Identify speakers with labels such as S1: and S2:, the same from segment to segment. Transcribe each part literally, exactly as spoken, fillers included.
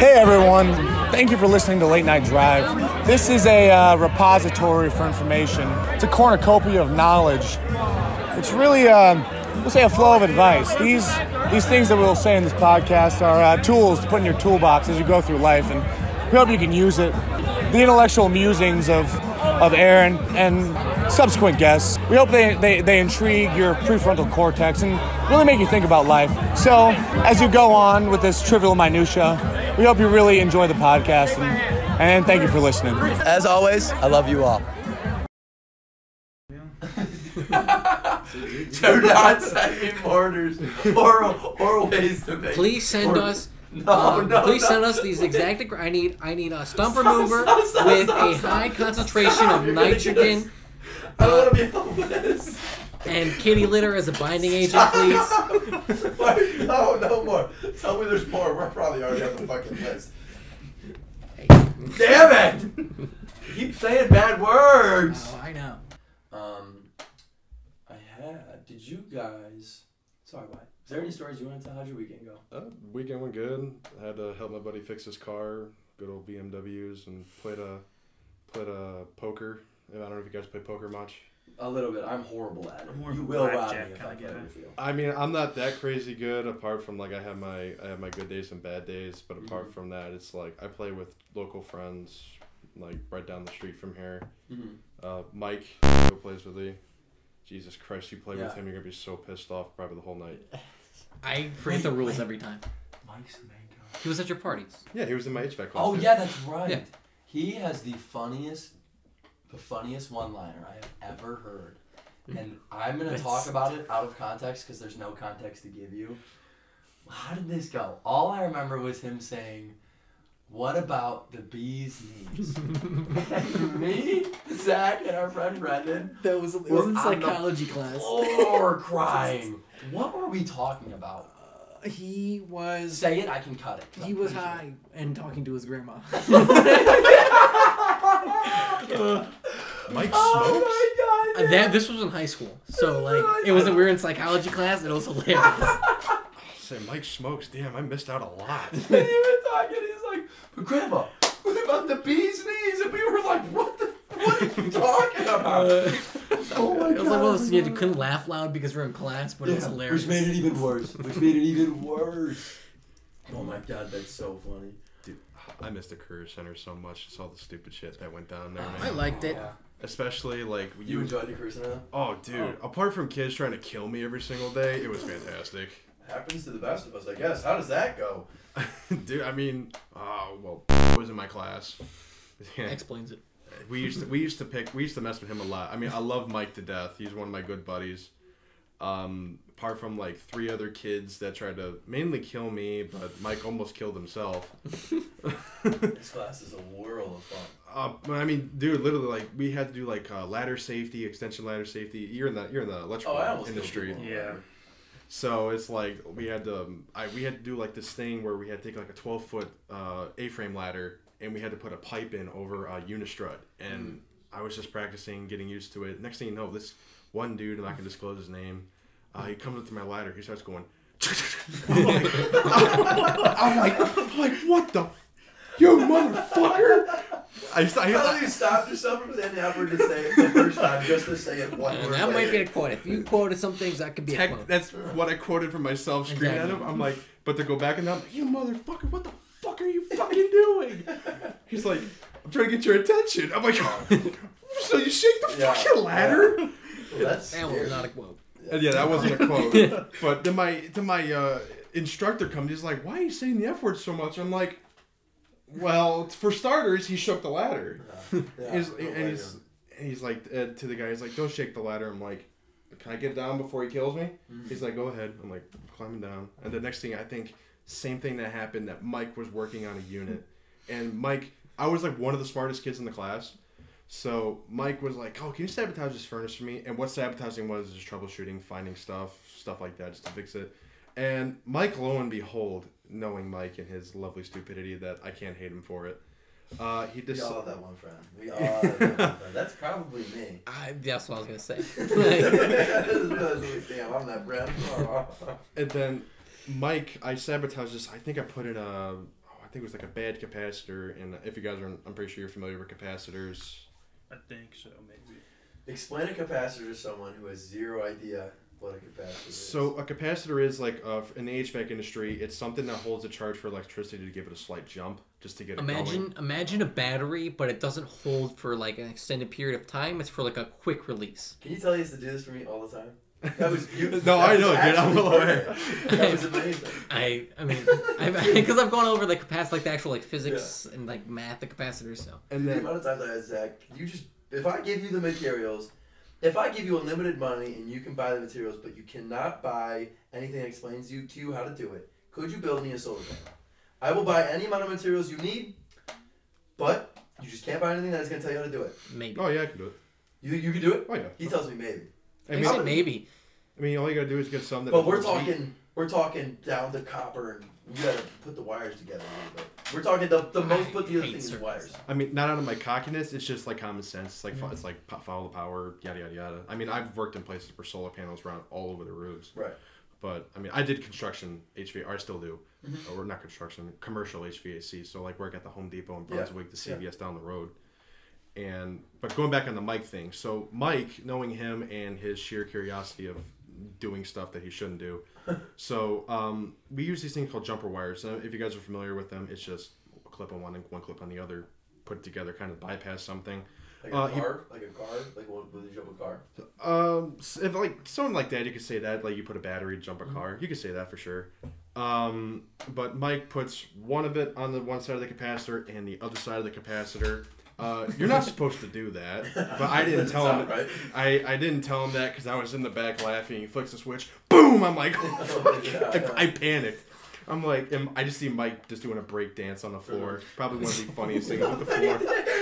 S1: Hey everyone, thank you for listening to Late Night Drive. This is a uh, repository for information. It's a cornucopia of knowledge. It's really, uh, we'll say, a flow of advice. These these things that we'll say in this podcast are uh, tools to put in your toolbox as you go through life, and we hope you can use it. The intellectual musings of of Aaron and subsequent guests, we hope they, they, they intrigue your prefrontal cortex and really make you think about life. So, as you go on with this trivial minutia, we hope you really enjoy the podcast, and, and thank you for listening.
S2: As always, I love you all. Do not send me orders or, or ways to make.
S3: Please send
S2: or,
S3: us.
S2: No,
S3: um,
S2: no,
S3: please
S2: no.
S3: send us these exact. I need. I need a stump
S2: Stop,
S3: remover
S2: stop, stop,
S3: with
S2: stop,
S3: a
S2: stop.
S3: high concentration
S2: Stop,
S3: of
S2: you're gonna get
S3: nitrogen.
S2: us. I don't want to be helped with this.
S3: And kitty litter as a binding agent,
S2: Stop.
S3: please.
S2: No, no more. Tell me there's more. We're probably already on the fucking list.
S3: Hey.
S2: Damn it! You keep saying bad words.
S3: Oh, I know.
S2: Um, I had. Did you guys? Sorry, why? Is there any stories you want to tell? How'd your weekend go?
S4: Uh, weekend went good. I had to help my buddy fix his car. Good old B M Ws, and played a played a poker. And I don't know if you guys play poker much.
S2: A little bit. I'm horrible at it.
S5: I'm more
S2: You
S5: of a
S2: will rob me
S5: blackjack
S2: if I
S5: kind of
S2: get
S5: guy.
S2: it with you.
S4: I mean, I'm not that crazy good. Apart from like I have my I have my good days and bad days. But apart
S2: Mhm.
S4: from that, it's like I play with local friends, like right down the street from here.
S2: Mm-hmm.
S4: Uh, Mike, who plays with me. Jesus Christ, you play
S2: Yeah.
S4: with him, you're gonna be so pissed off probably the whole night.
S3: I forget the rules every time.
S2: Mike's mango.
S3: He was at your parties.
S4: Yeah, he was in my H V A C class.
S2: Oh
S4: too.
S2: yeah, that's right.
S3: Yeah.
S2: He has the funniest, the funniest one-liner I have ever heard, and I'm gonna
S3: That's-
S2: talk about it out of context because there's no context to give you. How did this go? All I remember was him saying, "What about the bee's knees?" And me, Zach, and our friend Brendan
S3: That was. It
S2: was in
S3: psychology class.
S2: floor crying. What were we talking about?
S3: He was.
S2: Say it, I can cut it. 'cause
S3: He
S2: I'm
S3: was
S2: pretty sure.
S3: high and talking to his grandma.
S4: Mike smokes.
S2: Oh my god!
S3: Uh, that this was in high school, so like it was. We were in psychology class. It was hilarious.
S4: Say Mike smokes. Damn, I missed out a lot.
S2: He was talking. He's like, "But Grandma, what about the bee's knees?" And we were like, "What the? What are you talking about?"
S3: Uh,
S2: oh my
S3: it was like one of those you couldn't laugh loud because we were in class, but it was hilarious.
S2: Which made it even worse. Which made it even worse. Oh my god, that's so funny.
S4: Dude, I missed the career center so much. Just all the stupid shit that went down there,
S3: I
S4: man.
S3: liked it.
S2: Yeah.
S4: Especially like
S2: You enjoyed the career center?
S4: Oh, dude! Apart from kids trying to kill me every single day, it was fantastic.
S2: Happens to the best of us, I guess. How does that go?
S4: Dude, I mean, oh well, I was in my class. Yeah.
S3: Explains it.
S4: We used to we used to pick we used to mess with him a lot. I mean, I love Mike to death. He's one of my good buddies. Um, apart from like three other kids that tried to mainly kill me, but Mike almost killed himself.
S2: This class is a world of fun.
S4: Uh, I mean, dude, literally, like we had to do like uh, ladder safety, extension ladder safety. You're in the you're in the electrical
S2: Oh, I almost
S4: industry.
S2: killed people.
S5: Yeah.
S4: So it's like we had to, um, I we had to do like this thing where we had to take like a twelve foot uh, A-frame ladder and we had to put a pipe in over a unistrut. And
S2: Mm.
S4: I was just practicing, getting used to it. Next thing you know, this one dude, I'm not gonna disclose his name, uh, he comes up to my ladder. He starts going. I'm like, I'm like, I'm like, what the, you motherfucker! I, I,
S2: How do you stop yourself from saying the effort to say it the first time just to say it one
S3: And
S2: word?
S3: that might
S2: later?
S3: be a quote. If you quoted some things, that could be a
S4: Tech,
S3: quote.
S4: that's what I quoted from myself, screaming at him. I'm like, but to go back and I'm like, you motherfucker, what the fuck are you fucking doing? He's like, I'm trying to get your attention. I'm like, so you shake the
S2: Yeah.
S4: fucking ladder?
S2: Well, that's
S3: That
S2: scary.
S3: was not a quote.
S4: And yeah, that wasn't a quote. But then my then my uh, instructor comes. He's like, why are you saying the F word so much? I'm like, well, for starters, he shook the ladder.
S2: Yeah,
S4: He's,
S2: don't
S4: and
S2: blame
S4: he's
S2: him.
S4: and he's like uh, to the guy, he's like, don't shake the ladder. I'm like, can I get down before he kills me?
S2: Mm.
S4: He's like, go ahead. I'm like, climbing down. And the next thing, I think, same thing that happened, that Mike was working on a unit. And Mike, I was like one of the smartest kids in the class. So Mike was like, oh, can you sabotage this furnace for me? And what sabotaging was is just troubleshooting, finding stuff, stuff like that, just to fix it. And Mike, lo and behold, knowing Mike and his lovely stupidity that I can't hate him for it, uh, he
S2: We
S4: just...
S2: all have that one friend. We all have that one friend. That's probably me.
S3: I, that's what I was gonna say.
S2: Damn, I'm that friend.
S4: And then Mike, I sabotaged this. I think I put in a, oh, I think it was like a bad capacitor. And if you guys are, I'm pretty sure you're familiar with capacitors.
S5: I think so, maybe.
S2: Explain a capacitor to someone who has zero idea what a capacitor is.
S4: So a capacitor is like uh, in the H V A C industry, it's something that holds a charge for electricity to give it a slight jump, just to get it
S3: Imagine,
S4: going.
S3: imagine a battery, but it doesn't hold for like an extended period of time. It's for like a quick release.
S2: Can you tell he used to do this for me all the time? That was you.
S4: No,
S2: that
S4: I
S2: was
S4: know, dude. I'm
S2: actually
S4: well aware.
S2: perfect. That was amazing.
S3: I, I mean, because I've gone over the capac, like the actual like physics and like math, the capacitors. So
S4: And
S2: The
S4: then
S2: amount of times I asked Zach, you just if I give you the materials, if I give you unlimited money and you can buy the materials, but you cannot buy anything that explains you to you how to do it, could you build me a solar panel? I will buy any amount of materials you need, but you just can't buy anything that is going to tell you how to do it.
S3: maybe.
S4: oh yeah, I can do it.
S2: You you can do it?
S4: Oh yeah.
S2: He tells me maybe.
S4: I
S3: I
S4: mean,
S3: said maybe.
S4: I mean, all you gotta do is get some that.
S2: But we're
S4: doesn't leak.
S2: talking we're talking down to copper and you gotta put the wires together a little bit. We're talking the, the most put together
S3: hate
S2: thing is
S3: circuits.
S2: wires.
S4: I mean, not out of my cockiness. It's just like common sense. It's like it's like po- follow the power, yada yada yada. I mean, I've worked in places where solar panels run all over the roofs.
S2: Right.
S4: But I mean, I did construction H V A C, or I still do,
S2: Mhm.
S4: or not construction, commercial H V A C. So like work at the Home Depot in
S2: Yeah.
S4: Brunswick, the C V S
S2: Yeah.
S4: down the road. And but going back on the Mike thing, so Mike, knowing him and his sheer curiosity of doing stuff that he shouldn't do, so um, we use these things called jumper wires. Uh, if you guys are familiar with them, it's just a clip on one and one clip on the other, put it together, kind of bypass something.
S2: Like a
S4: Uh, he-
S2: car? Like a car? Like what with you jump a car?
S4: Um, s- if like something like that, you could say that. Like you put a battery to jump a car, you could say that for sure. Um, but Mike puts one of it on the one side of the capacitor and the other side of the capacitor. Uh, you're not supposed to do that, but I didn't tell him.
S2: Sound right?
S4: I, I didn't tell him that because I was in the back laughing. He flicks the switch, boom! I'm like,
S2: Oh my God.
S4: I, I panicked. I'm like, am- I just see Mike just doing a break dance on the floor. Probably one of the funniest things on the floor.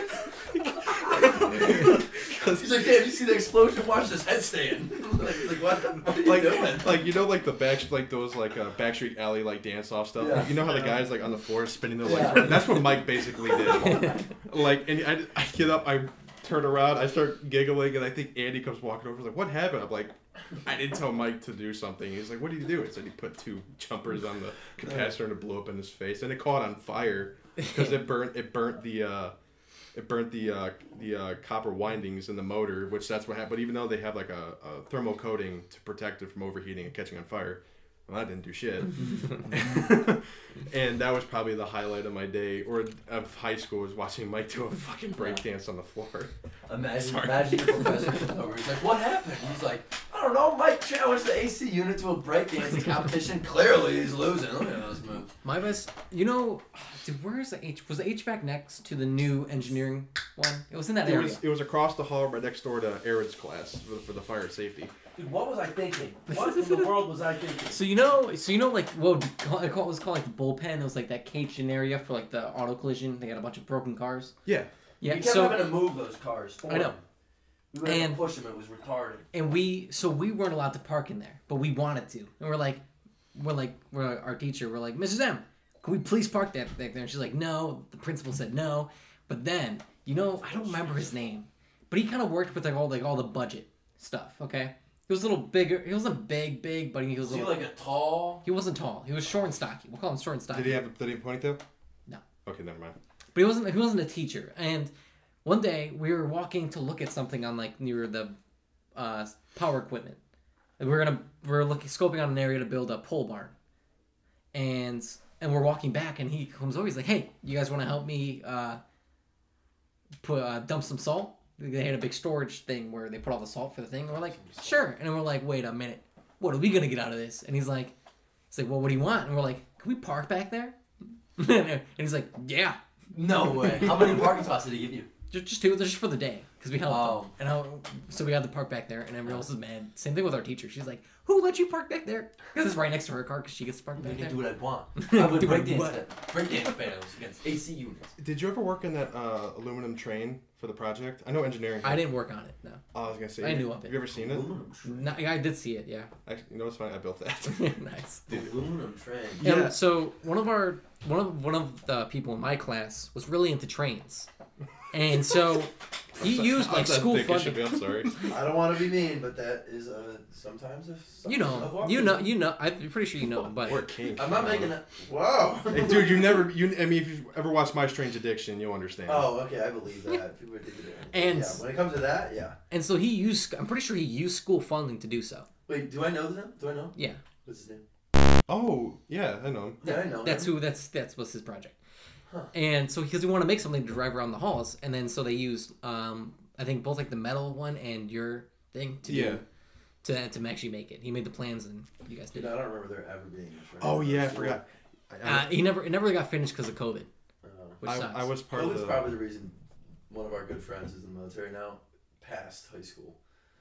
S2: He's like, damn, you see the explosion? Watch this headstand. like, like, what the fuck are you
S4: like,
S2: doing?
S4: like you know, like the back, like those like uh, Backstreet Alley like dance off stuff.
S2: Yeah.
S4: You know how the guys like on the floor spinning their legs.
S2: Yeah.
S4: around? That's what Mike basically did. Like, and I, I get up, I turn around, I start giggling, and I think Andy comes walking over. He's like, "What happened?" I'm like, "I didn't tell Mike to do something." He's like, "What did you do?" I said he put two jumpers on the capacitor and it blew up in his face, and it caught on fire because it burnt. It burnt the. Uh, It burnt the uh, the uh, copper windings in the motor, which that's what happened. But even though they have like a, a thermal coating to protect it from overheating and catching on fire, well, that didn't do shit. And that was probably the highlight of my day or of high school was watching Mike do a fucking breakdance on the floor.
S2: Imagine,
S4: Sorry.
S2: imagine your professor comes over. He's like, "What happened?" He's like, "I don't know. Mike challenged the A C unit to a breakdancing competition. Clearly, he's losing. Look at those moves."
S3: My best, you know, dude, where is the H? Was the H V A C next to the new engineering one? It was in that
S4: It
S3: area.
S4: was it was across the hall right next door to Aaron's class for, for the fire and safety.
S5: Dude, what was I thinking? What in the world was I thinking?
S3: So you know, so you know, like what it was called, like the bullpen. It was like that caged-in area for like the auto collision. They got a bunch of broken cars.
S4: Yeah.
S3: Yeah.
S5: We kept
S3: So
S5: having to move those cars forward.
S3: I know.
S5: We would have
S3: And-
S5: to push them. It was retarded.
S3: and we, so we weren't allowed to park in there, but we wanted to, and we're like, we're like, we're our teacher. We're like, Missus M, can we please park that back there? And she's like, no. The principal said no. But then, you know, I don't remember his name, but he kind of worked with like all like all the budget stuff. Okay. He was a little bigger. He wasn't big, big, but he was
S5: Was
S3: a
S5: he
S3: little.
S5: like a tall?
S3: He wasn't tall. He was short and stocky. We'll call him short and stocky.
S4: Did he have did he have a ponytail?
S3: No.
S4: Okay, never mind.
S3: But he wasn't. He wasn't a teacher. And one day we were walking to look at something on like near the uh, power equipment. Like we we're gonna we we're looking scoping out an area to build a pole barn. And and we're walking back, and he comes over. He's like, "Hey, you guys want to help me uh, put uh, dump some salt?" They had a big storage thing where they put all the salt for the thing. And we're like, "Sure." And we're like, "Wait a minute, what are we gonna get out of this?" And he's like, "He's like, well, what do you want?" And we're like, "Can we park back there?" And he's like, "Yeah."
S2: No way. How many parking spots did he give you?
S3: Just, just two, just for the day, because we helped
S2: Oh.
S3: them. And how, so we had to park back there, and everyone else is mad. Same thing with our teacher. She's like, "Who let you park back there?" Because it's right next to her car, because she gets to park
S2: I
S3: back
S2: can
S3: there.
S2: do what I want. I would
S3: Do what I
S2: breakdance
S3: want.
S2: that. Breakdance battles against A C units.
S4: Did you ever work in that uh, aluminum train for the project? I know engineering.
S3: I didn't work on it, no.
S4: Oh, I was gonna say.
S3: I
S4: you-
S3: knew of it.
S4: Have you ever seen it?
S2: Aluminum train.
S3: No, I did see it, yeah.
S4: Actually, you know what's funny? I built that.
S3: Nice.
S2: Aluminum train.
S4: Yeah.
S3: And so one of our one of one of the people in my class was really into trains, and so He used like
S4: I'm
S3: school
S4: thick as should
S3: funding.
S4: be, I'm sorry.
S2: I don't want to be mean, but that is uh, sometimes a
S3: You know, you know, you know. I'm pretty sure you know, but
S4: Or kink.
S2: I'm not making it. Wow.
S4: Hey, dude, you never. You. I mean, if you've ever watched My Strange Addiction, you'll understand.
S2: Oh, okay, I believe that. People are thinking that.
S3: And-
S2: yeah, when it comes to that, yeah.
S3: and so he used. I'm pretty sure he used school funding to do so.
S2: Wait, do I know them? Do I know?
S3: Yeah,
S2: What's his name?
S4: Oh, yeah, I know him.
S2: Yeah, I know.
S3: that's
S2: him.
S3: who. That's that's what's his project.
S2: Huh.
S3: And so because we want to make something to drive around the halls, and then so they used, um, I think both like the metal one and your thing to
S4: Yeah.
S3: do, to to actually make it. He made the plans, and you guys did.
S2: Dude,
S3: it.
S2: I don't remember there ever being a shrine.
S4: Oh yeah, I forgot. I, I,
S3: Uh, he never it never really got finished because of COVID,
S2: Uh,
S3: which
S4: I,
S3: sucks.
S4: I was part
S2: that
S4: of
S2: was
S4: the.
S2: probably the reason one of our good friends is in the military now, past high school.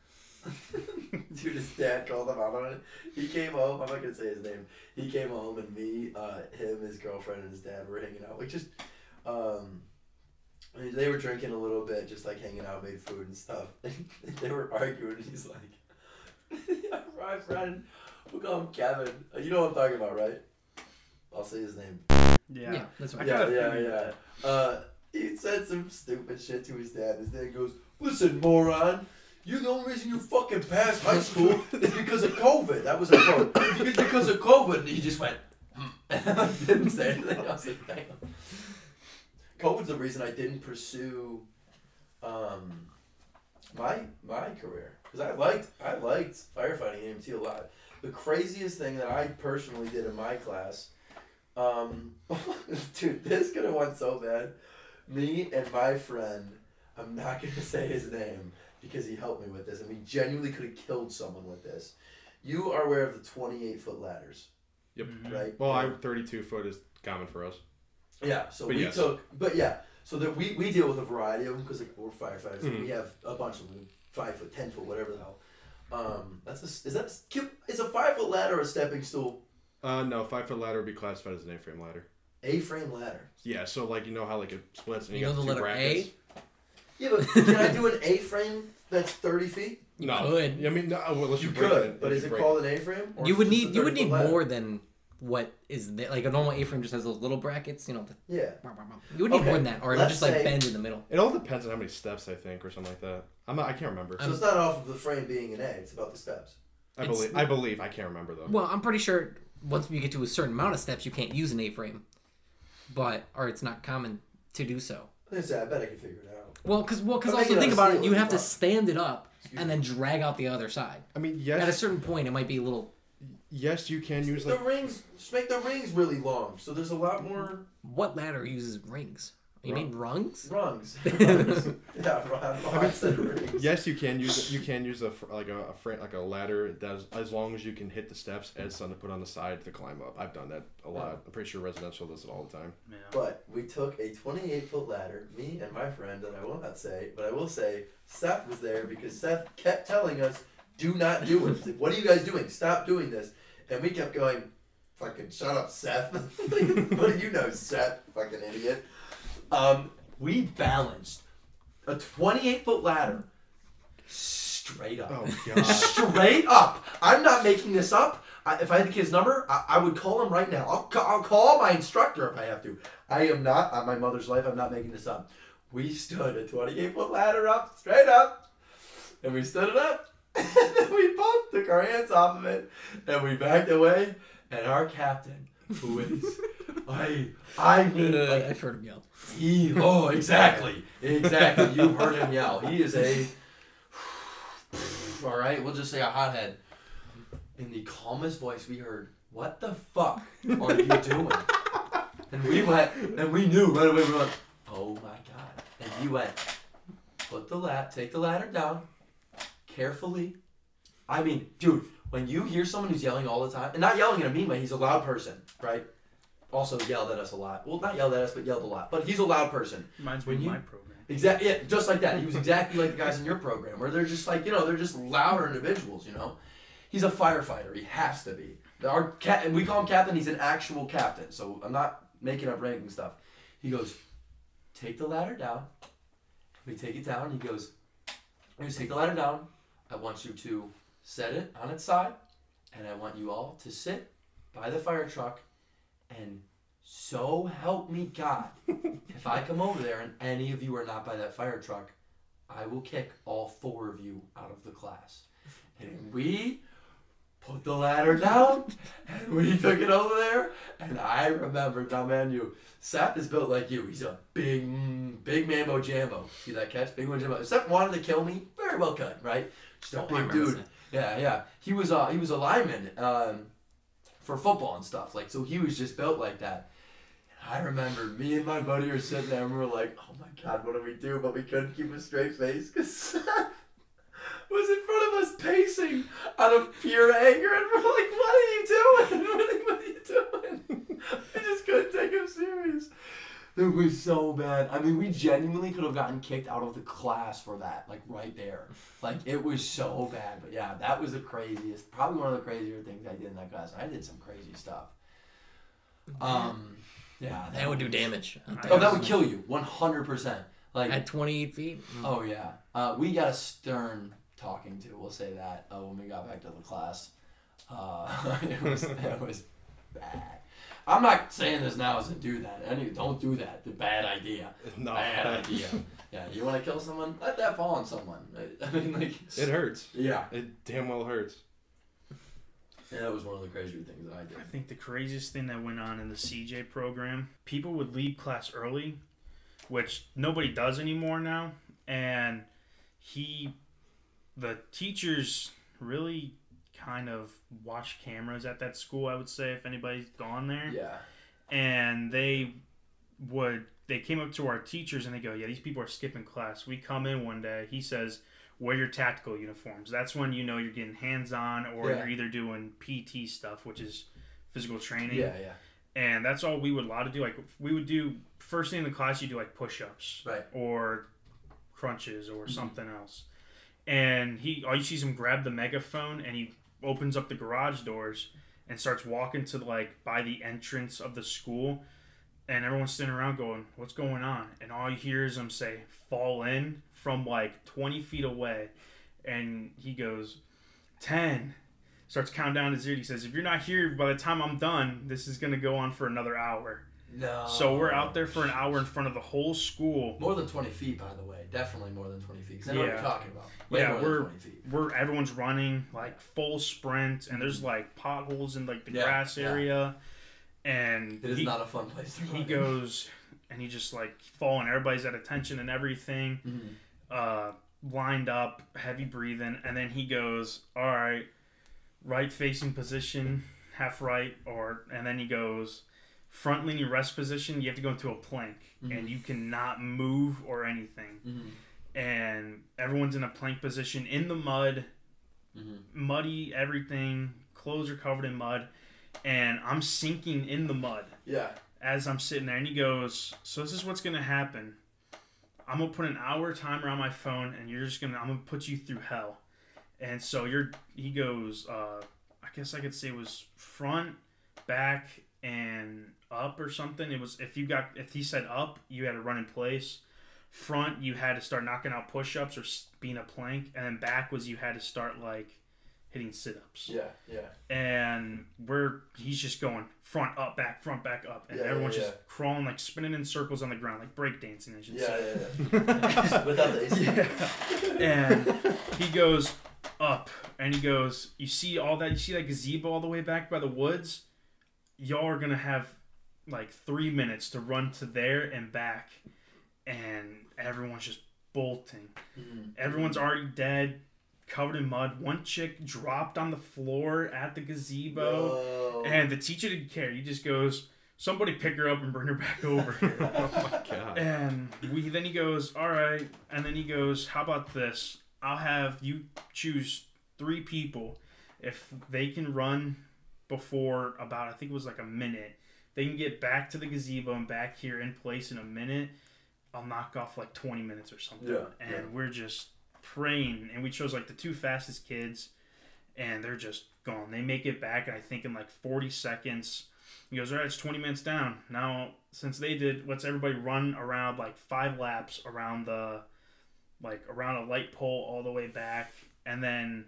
S2: Dude, his dad called him out on it. He came home. I'm not gonna say his name. He came home and me, uh, him, his girlfriend, and his dad were hanging out. Like just, um, they were drinking a little bit, just like hanging out, made food and stuff. And they were arguing. And he's like, "My friend, we'll call him Kevin. Uh, You know what I'm talking about, right? I'll say his name.
S6: Yeah.
S3: yeah, that's right.
S6: I
S2: Yeah,
S6: kinda
S2: yeah,
S6: figured
S2: yeah. Uh, he said some stupid shit to his dad. His dad goes, "Listen, moron, you the only reason you fucking passed high school is because of COVID." That was a quote. It's because of COVID. And he just went, hmm. And I didn't say anything. I was like, damn. COVID's the reason I didn't pursue um, my my career. Because I liked, I liked firefighting and E M T a lot. The craziest thing that I personally did in my class, um, dude, this could have went so bad. Me and my friend, I'm not going to say his name because he helped me with this, and we genuinely could have killed someone with this. You are aware of the twenty-eight foot ladders,
S4: Yep.
S6: Mhm.
S2: right?
S4: Well, I thirty-two foot is common for us.
S2: Yeah, so
S4: But
S2: we
S4: yes.
S2: took, but yeah, so that we, we deal with a variety of them because like, we're firefighters. And
S4: Mhm.
S2: we have a bunch of them, five foot, ten foot, whatever the hell. Um, that's a, is that a, is a five foot ladder a stepping stool?
S4: Uh, no, five foot ladder would be classified as an A-frame ladder.
S2: A frame ladder.
S4: Yeah, so like you know how like it splits and you,
S3: You know
S4: got
S3: the
S4: two
S3: letter
S4: brackets.
S2: Yeah, but can I do an A frame that's thirty feet?
S3: You
S4: no,
S3: could.
S4: I mean, no, well, unless
S2: You
S4: you, break
S2: could,
S4: it.
S2: but
S4: if
S2: is
S4: you
S2: it
S4: break
S2: called an A frame?
S3: You would need you would need more than what is there. Like a normal A-frame just has those little brackets, you know. The,
S2: Yeah.
S3: you would need
S2: Okay,
S3: more than that, or it would
S2: let's
S3: just like
S2: say-
S3: bend in the middle.
S4: It all depends on how many steps I think, or something like that. I'm not. I can't remember.
S2: So it's not off of the frame being an A. It's about the steps.
S4: I
S3: it's-
S4: believe. I believe. I can't remember though.
S3: Well, I'm pretty sure once you get to a certain amount of steps, you can't use an A-frame, but or it's not common to do so.
S2: Like I said, I bet I can figure it out.
S3: Well, because well, because
S2: But make
S3: also
S2: it
S3: think
S2: out of
S3: about it,
S2: steel
S3: you would
S2: is
S3: have to
S2: fine.
S3: stand it up
S2: Excuse
S3: and
S2: me.
S3: then drag out the other side.
S4: I mean,
S3: At a
S4: yes,
S3: certain point, it might be a little.
S4: yes, you can use
S2: the
S4: like.
S2: rings, just make the rings really long, so there's a lot more
S3: What ladder uses rings? You
S4: Rung.
S3: mean rungs?
S2: rungs. rungs. Yeah, I don't know why I said rings.
S4: Yes, you can use you can use a fr- like a, a frame like a ladder that is, as long as you can hit the steps as something to put on the side to climb up. I've done that a lot. I'm pretty sure residential does it all the time.
S6: Yeah.
S2: But we took a twenty-eight foot ladder, me and my friend, and I will not say, but I will say Seth was there because Seth kept telling us, do not do it. He's like, what are you guys doing? Stop doing this. And we kept going, fucking shut up, Seth. What do you know, Seth? Fucking idiot. Um, we balanced a twenty-eight foot ladder straight up.
S4: Oh god.
S2: Straight up. I'm not making this up. I, if I had the kid's number, I, I would call him right now. I'll, ca- I'll call my instructor if I have to. I am not, on my mother's life, I'm not making this up. We stood a twenty-eight foot ladder up, straight up, and we stood it up, and then we both took our hands off of it, and we backed away, and our captain, who is, I, I mean, like,
S3: I've heard him yell.
S2: he, oh, exactly. Exactly. You've heard him yell. He is a, all right, we'll just say a hothead. In the calmest voice we heard, what the fuck are you doing? And we went, and we knew right away, we went, oh my God. And he went, put the lat, take the ladder down, carefully. I mean, dude, when you hear someone who's yelling all the time, and not yelling in a mean way, he's a loud person, right? Also yelled at us a lot. Well, not yelled at us, but yelled a lot. But he's a loud person.
S6: Reminds
S2: When
S6: me of
S2: you-
S6: my program.
S2: Exactly. Yeah, just like that. He was exactly like the guys in your program, where they're just like, you know, they're just louder individuals. You know, he's a firefighter. He has to be. Our cat, and we call him captain. He's an actual captain. So I'm not making up ranking stuff. He goes, take the ladder down. We take it down. He goes, I'm going to take the ladder down. I want you to set it on its side, and I want you all to sit by the fire truck, and so help me God, if I come over there and any of you are not by that fire truck, I will kick all four of you out of the class. And we put the ladder down, and we took it over there. And I remember, now man, you, Seth is built like you. He's a big, big mambo jambo. See that catch? Big one jambo. If Seth wanted to kill me, very well could, right? Just a
S3: I
S2: big
S3: remember
S2: dude.
S3: Seth.
S2: Yeah, yeah. He was uh, he was a lineman um, for football and stuff. Like, so he was just built like that. And I remember me and my buddy were sitting there and we were like, oh my God, what do we do? But we couldn't keep a straight face because Seth was in front of us pacing out of pure anger. And we're like, what are you doing? What are, what are you doing? I just couldn't take him serious. It was so bad. I mean, we genuinely could have gotten kicked out of the class for that, like right there. Like, it was so bad. But yeah, that was the craziest, probably one of the crazier things I did in that class. I did some crazy stuff. Um, yeah.
S3: That would do damage.
S2: Oh, that would kill you, one hundred percent. Like,
S3: At twenty-eight feet?
S2: oh yeah. Uh, we got a stern talking to, we'll say that, uh, when we got back to the class. Uh, it was, it was bad. I'm not saying this now as a do that. Any, don't do that. It's a bad idea.
S4: No.
S2: Bad idea. Yeah, you want to kill someone? Let that fall on someone. I, I mean, like...
S4: It hurts.
S2: Yeah.
S4: It damn well hurts.
S2: Yeah, that was one of the crazier things that I did.
S6: I think the craziest thing that went on in the C J program, people would leave class early, which nobody does anymore now. And he, the teachers really kind of watch cameras at that school, I would say, if anybody's gone there.
S2: Yeah.
S6: And they would, they came up to our teachers and they go, yeah, these people are skipping class. We come in one day, he says, wear your tactical uniforms. That's when you know you're getting hands-on or
S2: Yeah.
S6: you're either doing P T stuff, which is physical training.
S2: Yeah, yeah.
S6: And that's all we would allow to do. Like, we would do, first thing in the class, you do like push-ups.
S2: Right.
S6: Or crunches or something else. And he, all you see is him grab the megaphone and he opens up the garage doors and starts walking to like by the entrance of the school, and everyone's sitting around going, what's going on? And all you hear is him say, fall in, from like twenty feet away. And he goes, ten, starts counting down to zero. He says, if you're not here by the time I'm done, this is going to go on for another hour.
S2: No.
S6: So we're out there for an hour in front of the whole school.
S2: More than twenty feet, by the way. Definitely more than twenty feet. Because I know what
S6: Yeah.
S2: you're talking about. Way
S6: Yeah,
S2: more
S6: we're
S2: than twenty feet.
S6: we're everyone's running like full sprint, and there's like potholes in like the
S2: Yeah,
S6: grass
S2: yeah.
S6: area, and
S2: It is
S6: he,
S2: not a fun place to
S6: he
S2: run.
S6: goes and he just like falling. Everybody's at attention and everything,
S2: Mhm.
S6: uh, lined up, heavy breathing, and then he goes, all right, right facing position, half right, or and then he goes, front leaning rest position. You have to go into a plank,
S2: Mhm.
S6: and you cannot move or anything.
S2: Mhm.
S6: And everyone's in a plank position in the mud,
S2: Mhm.
S6: muddy everything, clothes are covered in mud, and I'm sinking in the mud
S2: Yeah.
S6: as I'm sitting there. And he goes, so this is what's gonna happen. I'm gonna put an hour timer on my phone, and you're just gonna I'm gonna put you through hell. And so you're he goes, uh, I guess I could say it was front, back, and up or something. It was if you got if he said up, you had to run in place. Front, you had to start knocking out push-ups or s- being a plank, and then back was you had to start like hitting sit-ups.
S2: Yeah. Yeah.
S6: And we're he's just going front up back front back up, and
S2: Yeah, yeah,
S6: everyone's
S2: yeah.
S6: just crawling like spinning in circles on the ground like breakdancing, I should
S2: Yeah.
S6: say.
S2: Yeah. Yeah. Without the A C.
S6: Yeah. And he goes up, and he goes, you see all that? You see that gazebo all the way back by the woods? Y'all are gonna have like three minutes to run to there and back, and everyone's just bolting.
S2: Mhm.
S6: Everyone's already dead, covered in mud. One chick dropped on the floor at the gazebo,
S2: No.
S6: and the teacher didn't care. He just goes, somebody pick her up and bring her back over here.
S4: Oh my god.
S6: And we then he goes, all right. And then he goes, how about this? I'll have you choose three people. If they can run before about, I think it was like a minute, they can get back to the gazebo and back here in place in a minute, I'll knock off like twenty minutes or something.
S2: Yeah,
S6: And
S2: yeah.
S6: we're just praying. And we chose like the two fastest kids, and they're just gone. They make it back, and I think in like forty seconds. He goes, all right, it's twenty minutes down. Now, since they did, let's everybody run around like five laps around the, like around a light pole all the way back. And then,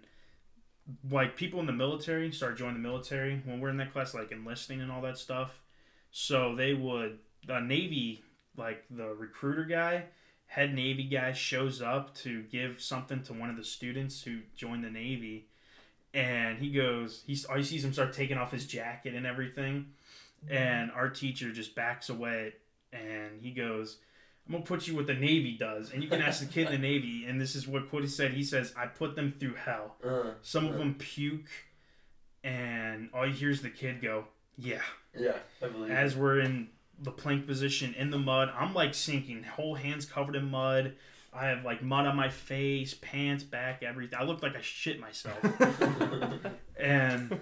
S6: like, people in the military started joining the military when we're in that class, like enlisting and all that stuff. So they would, the Navy, like the recruiter guy, head Navy guy shows up to give something to one of the students who joined the Navy, and he goes, he's all he sees him start taking off his jacket and everything, and our teacher just backs away, and he goes, I'm gonna put you what the Navy does, and you can ask the kid in the Navy, and this is what Quiddy said. He says, I put them through hell.
S2: Uh,
S6: Some of
S2: uh,
S6: them puke, and all you hear is the kid go, yeah.
S2: Yeah, I believe.
S6: As we're in the plank position in the mud, I'm like sinking, whole hands covered in mud. I have like mud on my face, pants, back, everything. I look like I shit myself. And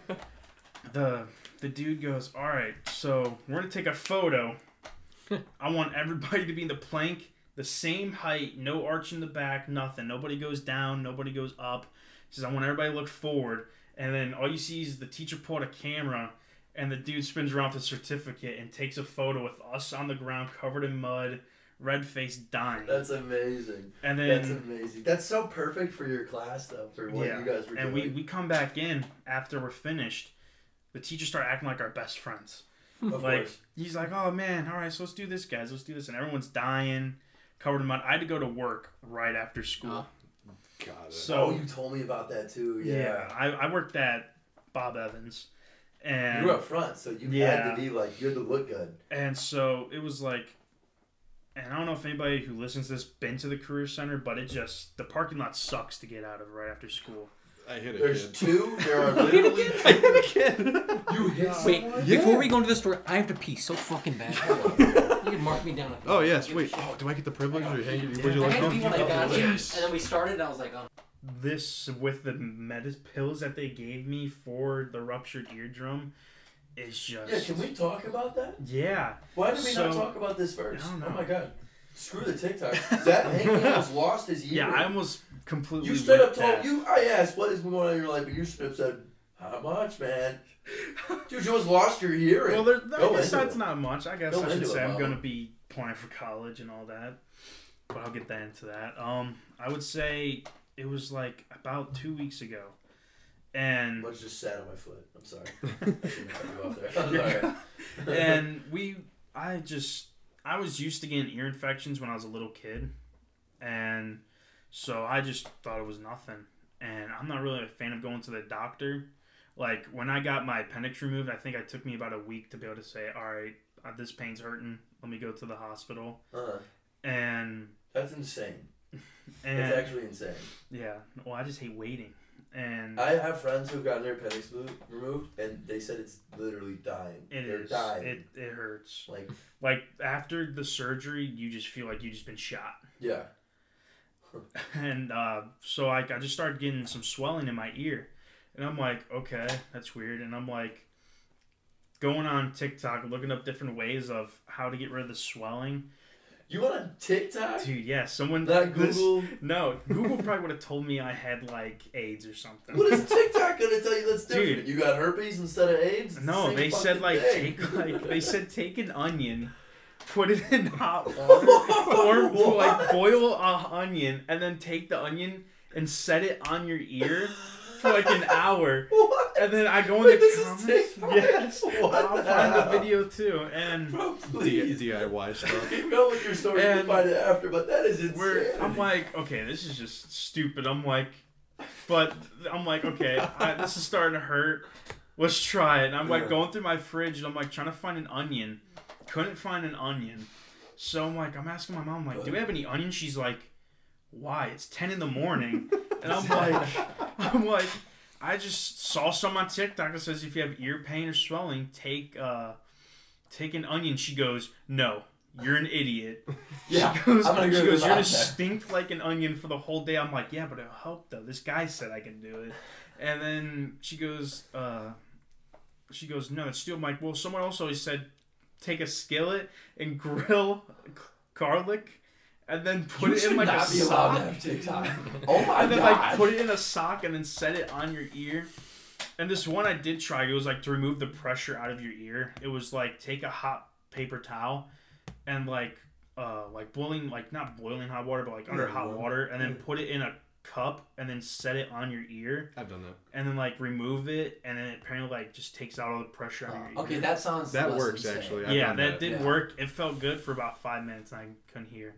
S6: the the dude goes, all right, so we're gonna take a photo. I want everybody to be in the plank, the same height, no arch in the back, nothing. Nobody goes down, nobody goes up. He says, I want everybody to look forward. And then all you see is the teacher pull out a camera, and the dude spins around with a certificate and takes a photo with us on the ground, covered in mud, red face, dying.
S2: That's amazing.
S6: And then,
S2: That's amazing. That's so perfect for your class, though, for what
S6: yeah,
S2: you guys were
S6: and
S2: doing.
S6: we, we come back in after we're finished. The teachers start acting like our best friends.
S2: of
S6: Like,
S2: course.
S6: he's like, oh man, all right, so let's do this, guys. Let's do this. And everyone's dying, covered in mud. I had to go to work right after school.
S3: Oh.
S4: Got it.
S6: So,
S2: oh, you told me about that, too.
S6: yeah,
S2: Yeah.
S6: I, I worked at Bob Evans. And
S2: You were up front, so you
S6: Yeah.
S2: had to be like, you had to look good.
S6: And so it was like, and I don't know if anybody who listens to this been to the Career Center, but it just, the parking lot sucks to get out of right after school.
S4: I hit a
S2: There's
S4: kid.
S2: two. There are literally.
S4: I hit a kid.
S2: You hit
S3: Wait,
S2: someone?
S3: before we go into the story, I have to pee so fucking bad. Hold on. You can mark me down.
S4: Oh yes. Wait. Oh, do I get the privilege or hang it? Would you
S3: I
S4: like
S3: had to
S4: to?
S3: pee when I got here,
S4: Yes.
S3: and then we started, and I was like, oh.
S6: This, with the medis pills that they gave me for the ruptured eardrum, is just.
S2: Yeah, can we talk about that?
S6: Yeah.
S2: Why did we not
S6: So-
S2: talk about this first?
S6: I don't know.
S2: Oh my god. Screw the TikTok. That Hank almost lost his ear.
S6: Yeah, I almost completely.
S2: You straight up
S6: whipped
S2: told
S6: that.
S2: you. I asked, "What is going on in your life?" And you straight up said, "How much, man?" Dude, you almost lost your hearing.
S6: Well, there, I
S2: Go
S6: guess
S2: into
S6: that's
S2: it.
S6: not much. I guess
S2: Go
S6: I should
S2: into
S6: say
S2: it,
S6: I'm
S2: Mama.
S6: gonna be applying for college and all that, but I'll get that into that. Um, I would say it was like about two weeks ago, and
S2: Much just sat on my foot. I'm sorry. I shouldn't have cut you off there. I'm
S6: You're
S2: sorry.
S6: and we, I just, I was used to getting ear infections when I was a little kid, and so I just thought it was nothing. And I'm not really a fan of going to the doctor. Like, when I got my appendix removed, I think it took me about a week to be able to say, all right, uh, this pain's hurting. Let me go to the hospital.
S2: Uh-huh.
S6: And,
S2: That's insane.
S6: and
S2: That's actually insane.
S6: yeah, well, I just hate waiting. And
S2: I have friends who've gotten their appendix mo- removed, and they said it's literally dying.
S6: it
S2: They're
S6: is.
S2: dying.
S6: It, it hurts.
S2: Like,
S6: Like, after the surgery, you just feel like you just been shot.
S2: yeah.
S6: And uh, so like I just started getting some swelling in my ear, and I'm like, okay, that's weird. And I'm like, going on TikTok, looking up different ways of how to get rid of the swelling.
S2: You want a TikTok?
S6: Dude, yeah, someone
S2: Not
S6: this-
S2: Google.
S6: no, Google probably would have told me I had like AIDS or something.
S2: What is TikTok gonna tell you that's different?
S6: Dude.
S2: You got herpes instead of AIDS? It's the
S6: No,
S2: same
S6: they said
S2: fucking
S6: like
S2: thing.
S6: take like they said take an onion, put it in hot water, or
S2: What?
S6: like boil a onion and then take the onion and set it on your ear for like an hour.
S2: What?
S6: And then I go in
S2: Wait,
S6: the
S2: this is
S6: comments.
S2: TikTok?
S6: Yes,
S2: What
S6: I'll
S2: the
S6: find the
S2: hell?
S6: video too. And
S2: Bro,
S4: D-
S2: please.
S4: DIY stuff.
S2: Keep going with your story. You
S6: And
S2: can find it after, but that is insane.
S6: we're, I'm like, okay, this is just stupid. I'm like, but I'm like, okay, I, this is starting to hurt. Let's try it. And I'm like
S2: Yeah.
S6: going through my fridge and I'm like trying to find an onion. Couldn't find an onion. So I'm like, I'm asking my mom, like, do we have any onions? She's like, why? It's ten in the morning. And I'm like, I'm like, I just saw some on TikTok that says if you have ear pain or swelling, take uh, take an onion. She goes, no, you're an idiot.
S2: Yeah,
S6: She goes,
S2: I'm gonna
S6: she
S2: go
S6: goes
S2: with
S6: you're gonna
S2: that.
S6: stink like an onion for the whole day. I'm like, yeah, but it'll help though. This guy said I can do it. And then she goes, uh, she goes, no, it's still I'm like, well, someone else always said take a skillet and grill c- garlic. And then put
S2: you
S6: it
S2: should
S6: in like
S2: not
S6: a
S2: be allowed
S6: sock.
S2: to have TikTok. Oh my
S6: And then
S2: god.
S6: like put it in a sock and then set it on your ear. And this one I did try. It was like to remove the pressure out of your ear. It was like take a hot paper towel and like uh like boiling like not boiling hot water but like under
S2: Yeah,
S6: hot
S2: warm.
S6: water and then
S2: Yeah.
S6: put it in a cup and then set it on your ear
S4: I've done that.
S6: and then like remove it and then it apparently like just takes out all the pressure out of your ear.
S5: Okay, that sounds
S4: That
S5: less
S4: works
S5: insane.
S4: actually. I've
S6: yeah,
S4: done
S6: that did
S5: Yeah.
S6: work. It felt good for about five minutes and I couldn't hear.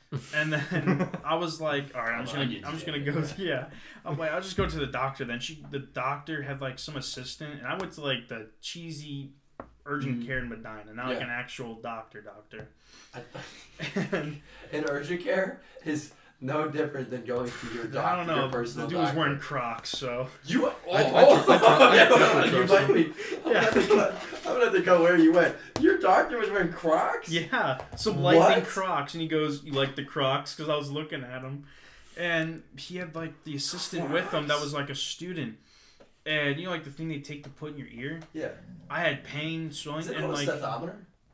S6: And then I was like, all right, I'm just
S2: Well, I
S6: gonna,
S2: get
S6: I'm
S2: you
S6: just gonna
S2: there,
S6: go.
S2: yeah.
S6: Yeah, I'm like, I'll just go to the doctor. Then she, the doctor had like some assistant, and I went to like the cheesy urgent
S2: Mhm.
S6: care in Medina, not like
S2: Yeah.
S6: an actual doctor, doctor.
S2: I,
S6: And
S2: and urgent care is no different than going to your doctor,
S6: I don't know,
S2: your
S6: the
S2: personal
S6: dude was
S2: doctor.
S6: wearing Crocs, so
S2: You. Oh,
S4: I- I
S2: oh,
S4: tr- I tr- I
S2: yeah,
S4: definitely
S2: you
S4: trust
S2: might be. I'm gonna have to cut- I'm gonna have to go where you went. Your doctor was wearing Crocs.
S6: yeah, some lightning
S2: What?
S6: Crocs, and he goes, "You like the Crocs?" Because I was looking at him, and he had like the assistant with him that was like a student, and you know like the thing they take to put in your ear.
S2: Yeah.
S6: I had pain, swelling,
S2: Is it
S6: and
S2: called
S6: like
S2: a stethometer?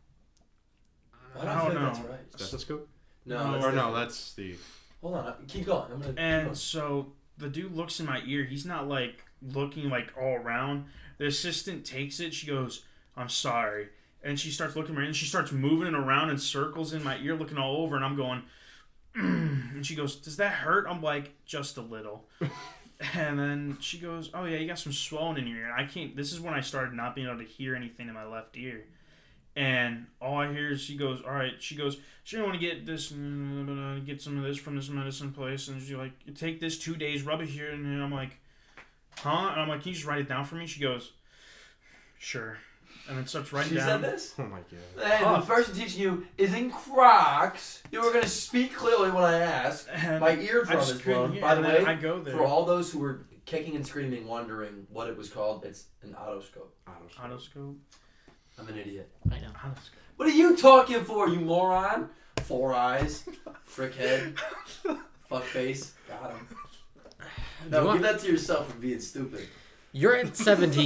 S2: I
S6: I
S2: don't
S6: don't
S2: think
S6: know.
S2: that's right.
S4: Stethoscope?
S2: No,
S6: No,
S2: that's
S4: Or no,
S2: different.
S4: that's the.
S2: Hold on, keep going. I'm gonna. keep
S6: And
S2: going.
S6: so the dude looks in my ear. He's not like looking like all around. The assistant takes it. She goes, "I'm sorry," and she starts looking around. And she starts moving it around in circles in my ear, looking all over. And I'm going, and she goes, "Does that hurt?" I'm like, "Just a little." And then she goes, "Oh yeah, you got some swelling in your ear." I can't. This is when I started not being able to hear anything in my left ear. And all I hear is she goes, all right, she goes, so you want to get this, mm, get some of this from this medicine place. And she's like, take this two days, rub it here. And I'm like, huh? And I'm like, can you just write it down for me? She goes, sure. And then starts writing
S2: She
S6: down.
S2: said this.
S4: Oh my god.
S2: Hey, the
S6: Huffed.
S2: person teaching you is in Crocs. You were gonna speak clearly when I asked.
S6: And
S2: My
S6: I
S2: eardrum
S6: just
S2: is
S6: couldn't
S2: blown.
S6: hear,
S2: By the
S6: and then
S2: way,
S6: I go there.
S2: for all those who were kicking and screaming, wondering what it was called, it's an otoscope.
S6: Otoscope.
S2: I'm an idiot.
S3: I know.
S6: Otoscope.
S2: What are you talking for, you moron? Four eyes, frick head, fuck face. Got him.
S3: You
S2: No,
S3: want-
S2: give that to yourself for being stupid.
S3: You're at seventeen.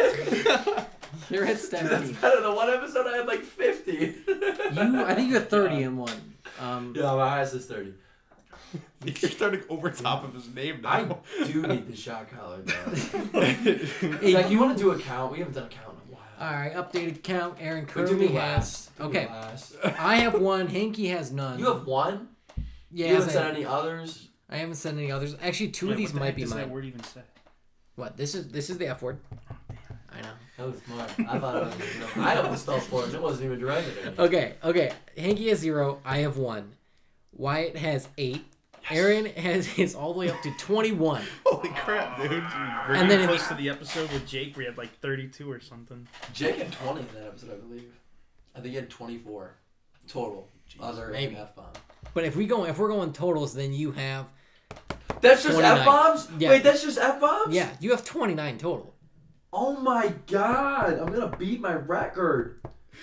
S3: You're at
S2: That's
S3: seventeen.
S2: better than one episode I had like fifty.
S3: You, I think you had thirty in one. Um,
S2: Yeah, my highest is thirty.
S4: You're starting over top of his name now.
S2: I do need the shot collar, though.
S3: hey,
S2: Zach, you
S3: you-
S2: want to do a count? We haven't done a count in a while.
S3: all right, updated count. Aaron
S2: Wait, do
S3: currently
S2: me
S3: has.
S2: last. Do me
S3: Okay,
S2: last.
S3: I have one. Hanky has none.
S2: You have one?
S3: Yeah,
S2: you haven't
S3: I-
S2: said any others?
S3: I haven't said any others. Actually, two of
S6: Wait,
S3: these
S6: what the
S3: might
S6: heck
S3: be
S6: does
S3: mine.
S6: that word even say?
S3: What? This is this is the F word. I know.
S2: That was smart. I thought it was. I almost spelled for it. It wasn't even directed at me.
S3: Okay, okay. Hanky has zero. I have one. Wyatt has eight. Aaron has his all the way up to twenty-one.
S4: Holy crap, dude.
S6: We're
S3: And
S6: and
S3: then
S6: then
S3: if-
S6: close to the episode with Jake where he had like thirty-two or something.
S2: Jake had twenty in that episode, I believe. I think he had twenty-four total. Other
S3: maybe.
S2: F bomb.
S3: But if we go, if we're going totals, then you have
S2: That's just
S3: twenty-nine.
S2: F bombs?
S3: Yeah.
S2: Wait, that's just F bombs?
S3: yeah, you have twenty-nine total.
S2: Oh my god. I'm going to beat my record.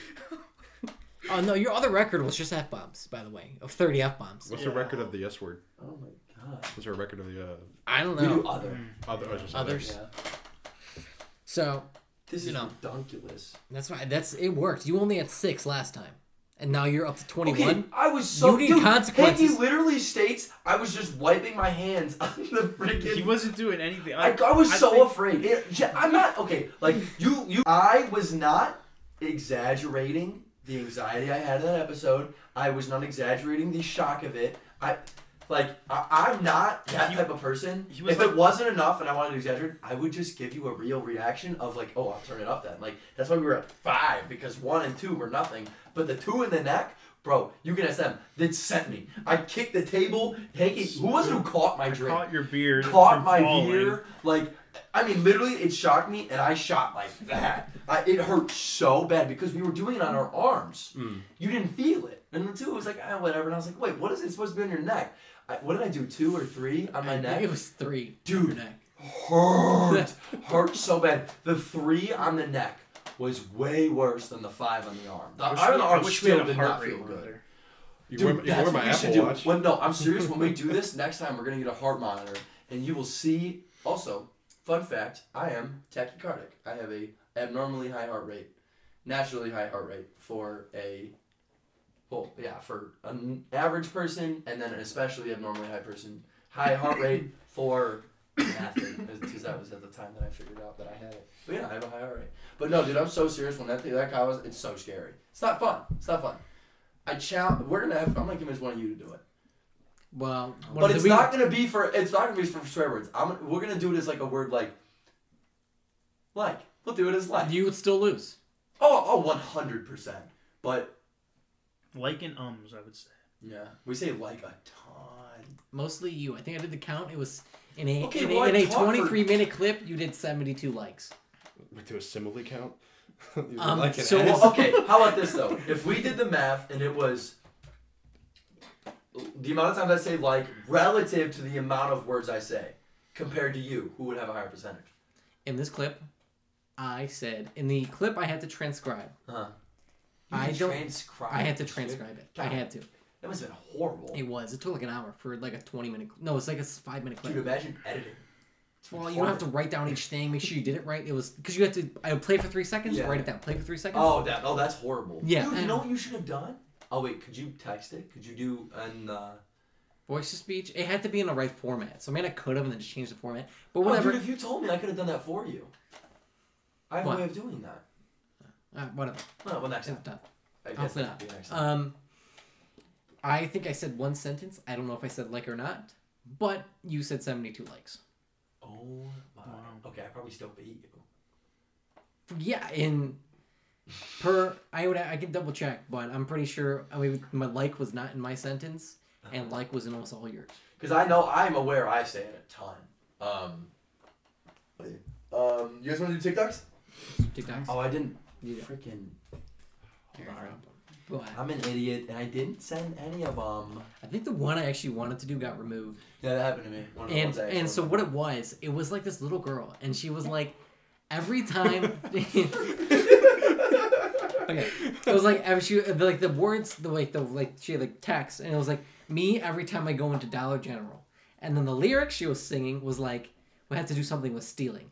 S3: Oh no, your other record was just F bombs, by the way, of thirty F bombs.
S4: What's
S6: Yeah.
S4: the record of the S word?
S2: Oh my god.
S4: What's our record of the uh,
S3: I don't
S2: We do
S3: know.
S2: other.
S4: other? I was just
S3: Others.
S2: Yeah.
S3: So
S2: This
S3: You
S2: is
S3: know.
S2: ridiculous.
S3: that's why that's it worked. You only had six last time, and now you're up to twenty-one.
S2: Okay, I was so
S3: You need
S2: dude,
S3: consequences.
S2: Hanky literally states I was just wiping my hands on the freaking.
S6: He wasn't doing anything.
S2: I, I was
S6: I
S2: so
S6: think-
S2: afraid. It- yeah, I'm not okay. Like you, you. I was not exaggerating the anxiety I had in that episode. I was not exaggerating the shock of it. I, like, I, I'm not that
S6: He-
S2: type of person.
S6: he was
S2: If
S6: like-
S2: it wasn't enough and I wanted to exaggerate, I would just give you a real reaction of like, oh, I'll turn it up then. Like that's why we were at five because one and two were nothing, but the two in the neck. Bro, you can ask them. They sent me. I kicked the table. Hanky, who was it who caught my
S6: I
S2: drink?
S6: caught your beard.
S2: Caught
S6: from
S2: my
S6: falling.
S2: beer. Like, I mean, literally, it shocked me, and I shot like that. I, it hurt so bad because we were doing it on our arms.
S4: Mm.
S2: You didn't feel it. And then two, it was like, ah, whatever. And I was like, wait, what is it supposed to be on your neck? I, what did I do? Two or three on my
S3: I
S2: neck?
S3: think it was three.
S2: Dude.
S3: Your neck.
S2: Hurt. Hurt so bad. The three on the neck was way worse than the five on the arm. The
S6: I wish
S2: eye on
S6: we-
S2: the
S6: I
S2: arm
S6: wish we had
S2: still
S6: a
S2: did
S6: heart
S2: not
S6: rate
S2: feel
S6: monitor.
S2: good.
S4: You
S2: Dude,
S4: wear, you
S2: that's
S4: wear
S2: what
S4: my
S2: we should
S4: Apple
S2: do.
S4: Watch.
S2: When, no, I'm serious. When we do this next time, we're gonna get a heart monitor, and you will see. Also, fun fact: I am tachycardic. I have a abnormally high heart rate, naturally high heart rate for a, well, yeah, for an average person, and then an especially abnormally high person. High heart rate for an athlete, because that was at the time that I figured out that I had it. But yeah, I have a high heart rate. But no, dude, I'm so serious. When that thing, that guy was, it's so scary. It's not fun. It's not fun. I challenge. We're gonna have. I'm gonna convince one of you to do it.
S3: Well, what
S2: But
S3: did
S2: it's
S3: we-
S2: not gonna be for. It's not gonna be for swear words. I'm. We're gonna do it as like a word like. Like we'll do it as like.
S3: You would still lose.
S2: Oh, oh, one hundred percent. But
S6: Like and ums, I would say.
S2: Yeah. We say like a ton.
S3: Mostly you. I think I did the count. It was in a
S2: Okay,
S3: in,
S2: well,
S3: a, in
S2: I
S3: a
S2: talked for-
S3: twenty-three minute clip. You did seventy-two likes.
S4: We do a simile count. You
S3: Um,
S4: like an
S3: so-
S4: ass?
S2: Well, okay, how about this though? If we did the math and it was the amount of times I say like relative to the amount of words I say compared to you, who would have a higher percentage?
S3: In this clip, I said in the clip I had to transcribe.
S2: Uh-huh.
S3: I
S2: You
S3: don't-
S2: transcribe
S3: I had to
S2: this shit?
S3: transcribe it. I
S2: God,
S3: had to.
S2: That must have been horrible.
S3: It was. It took like an hour for like a twenty minute. No, it's like a five minute clip.
S2: Dude, imagine editing. It's
S3: Well, you don't have to write down each thing. Make sure you did it right. It was because you had to. I would play for three seconds.
S2: Yeah.
S3: Write it down. Play for three seconds.
S2: Oh, that. Oh, that's horrible.
S3: Yeah,
S2: Dude, you
S3: and-
S2: know what you should have done? Oh wait, could you text it? Could you do an? Uh...
S3: Voice to speech. It had to be in the right format. So I mean, I could have and then just changed the format. But
S2: Oh,
S3: whatever.
S2: dude, if you told me, I could have done that for you. I have
S3: What?
S2: a way of doing that.
S3: uh, whatever.
S2: No, well, next time.
S3: It's done.
S2: I
S3: I'll
S2: guess
S3: clean
S2: that'd
S3: up.
S2: be next time.
S3: Um, I think I said one sentence. I don't know if I said like or not, but you said seventy-two likes.
S2: Oh my.
S6: Wow.
S2: Okay, I probably still beat you.
S3: Yeah, in per I would I can double check, but I'm pretty sure. I mean, my like was not in my sentence, and like was in almost all yours.
S2: Because I know I'm aware I say it a ton. Um. Um. You guys want to do TikToks?
S3: TikToks.
S2: Oh, I didn't.
S3: You do.
S2: Freaking.
S3: Here, go ahead.
S2: I'm an idiot, and I didn't send any of them.
S3: I think the one I actually wanted to do got removed.
S2: Yeah, that happened to me. One of the
S3: And
S2: ones I
S3: and
S2: actually
S3: so what it was, it was like this little girl, and she was like, every time. Okay, it was like every she like the words the like the like she had like text, and it was like me every time I go into Dollar General, and then the lyrics she was singing was like we had to do something with stealing.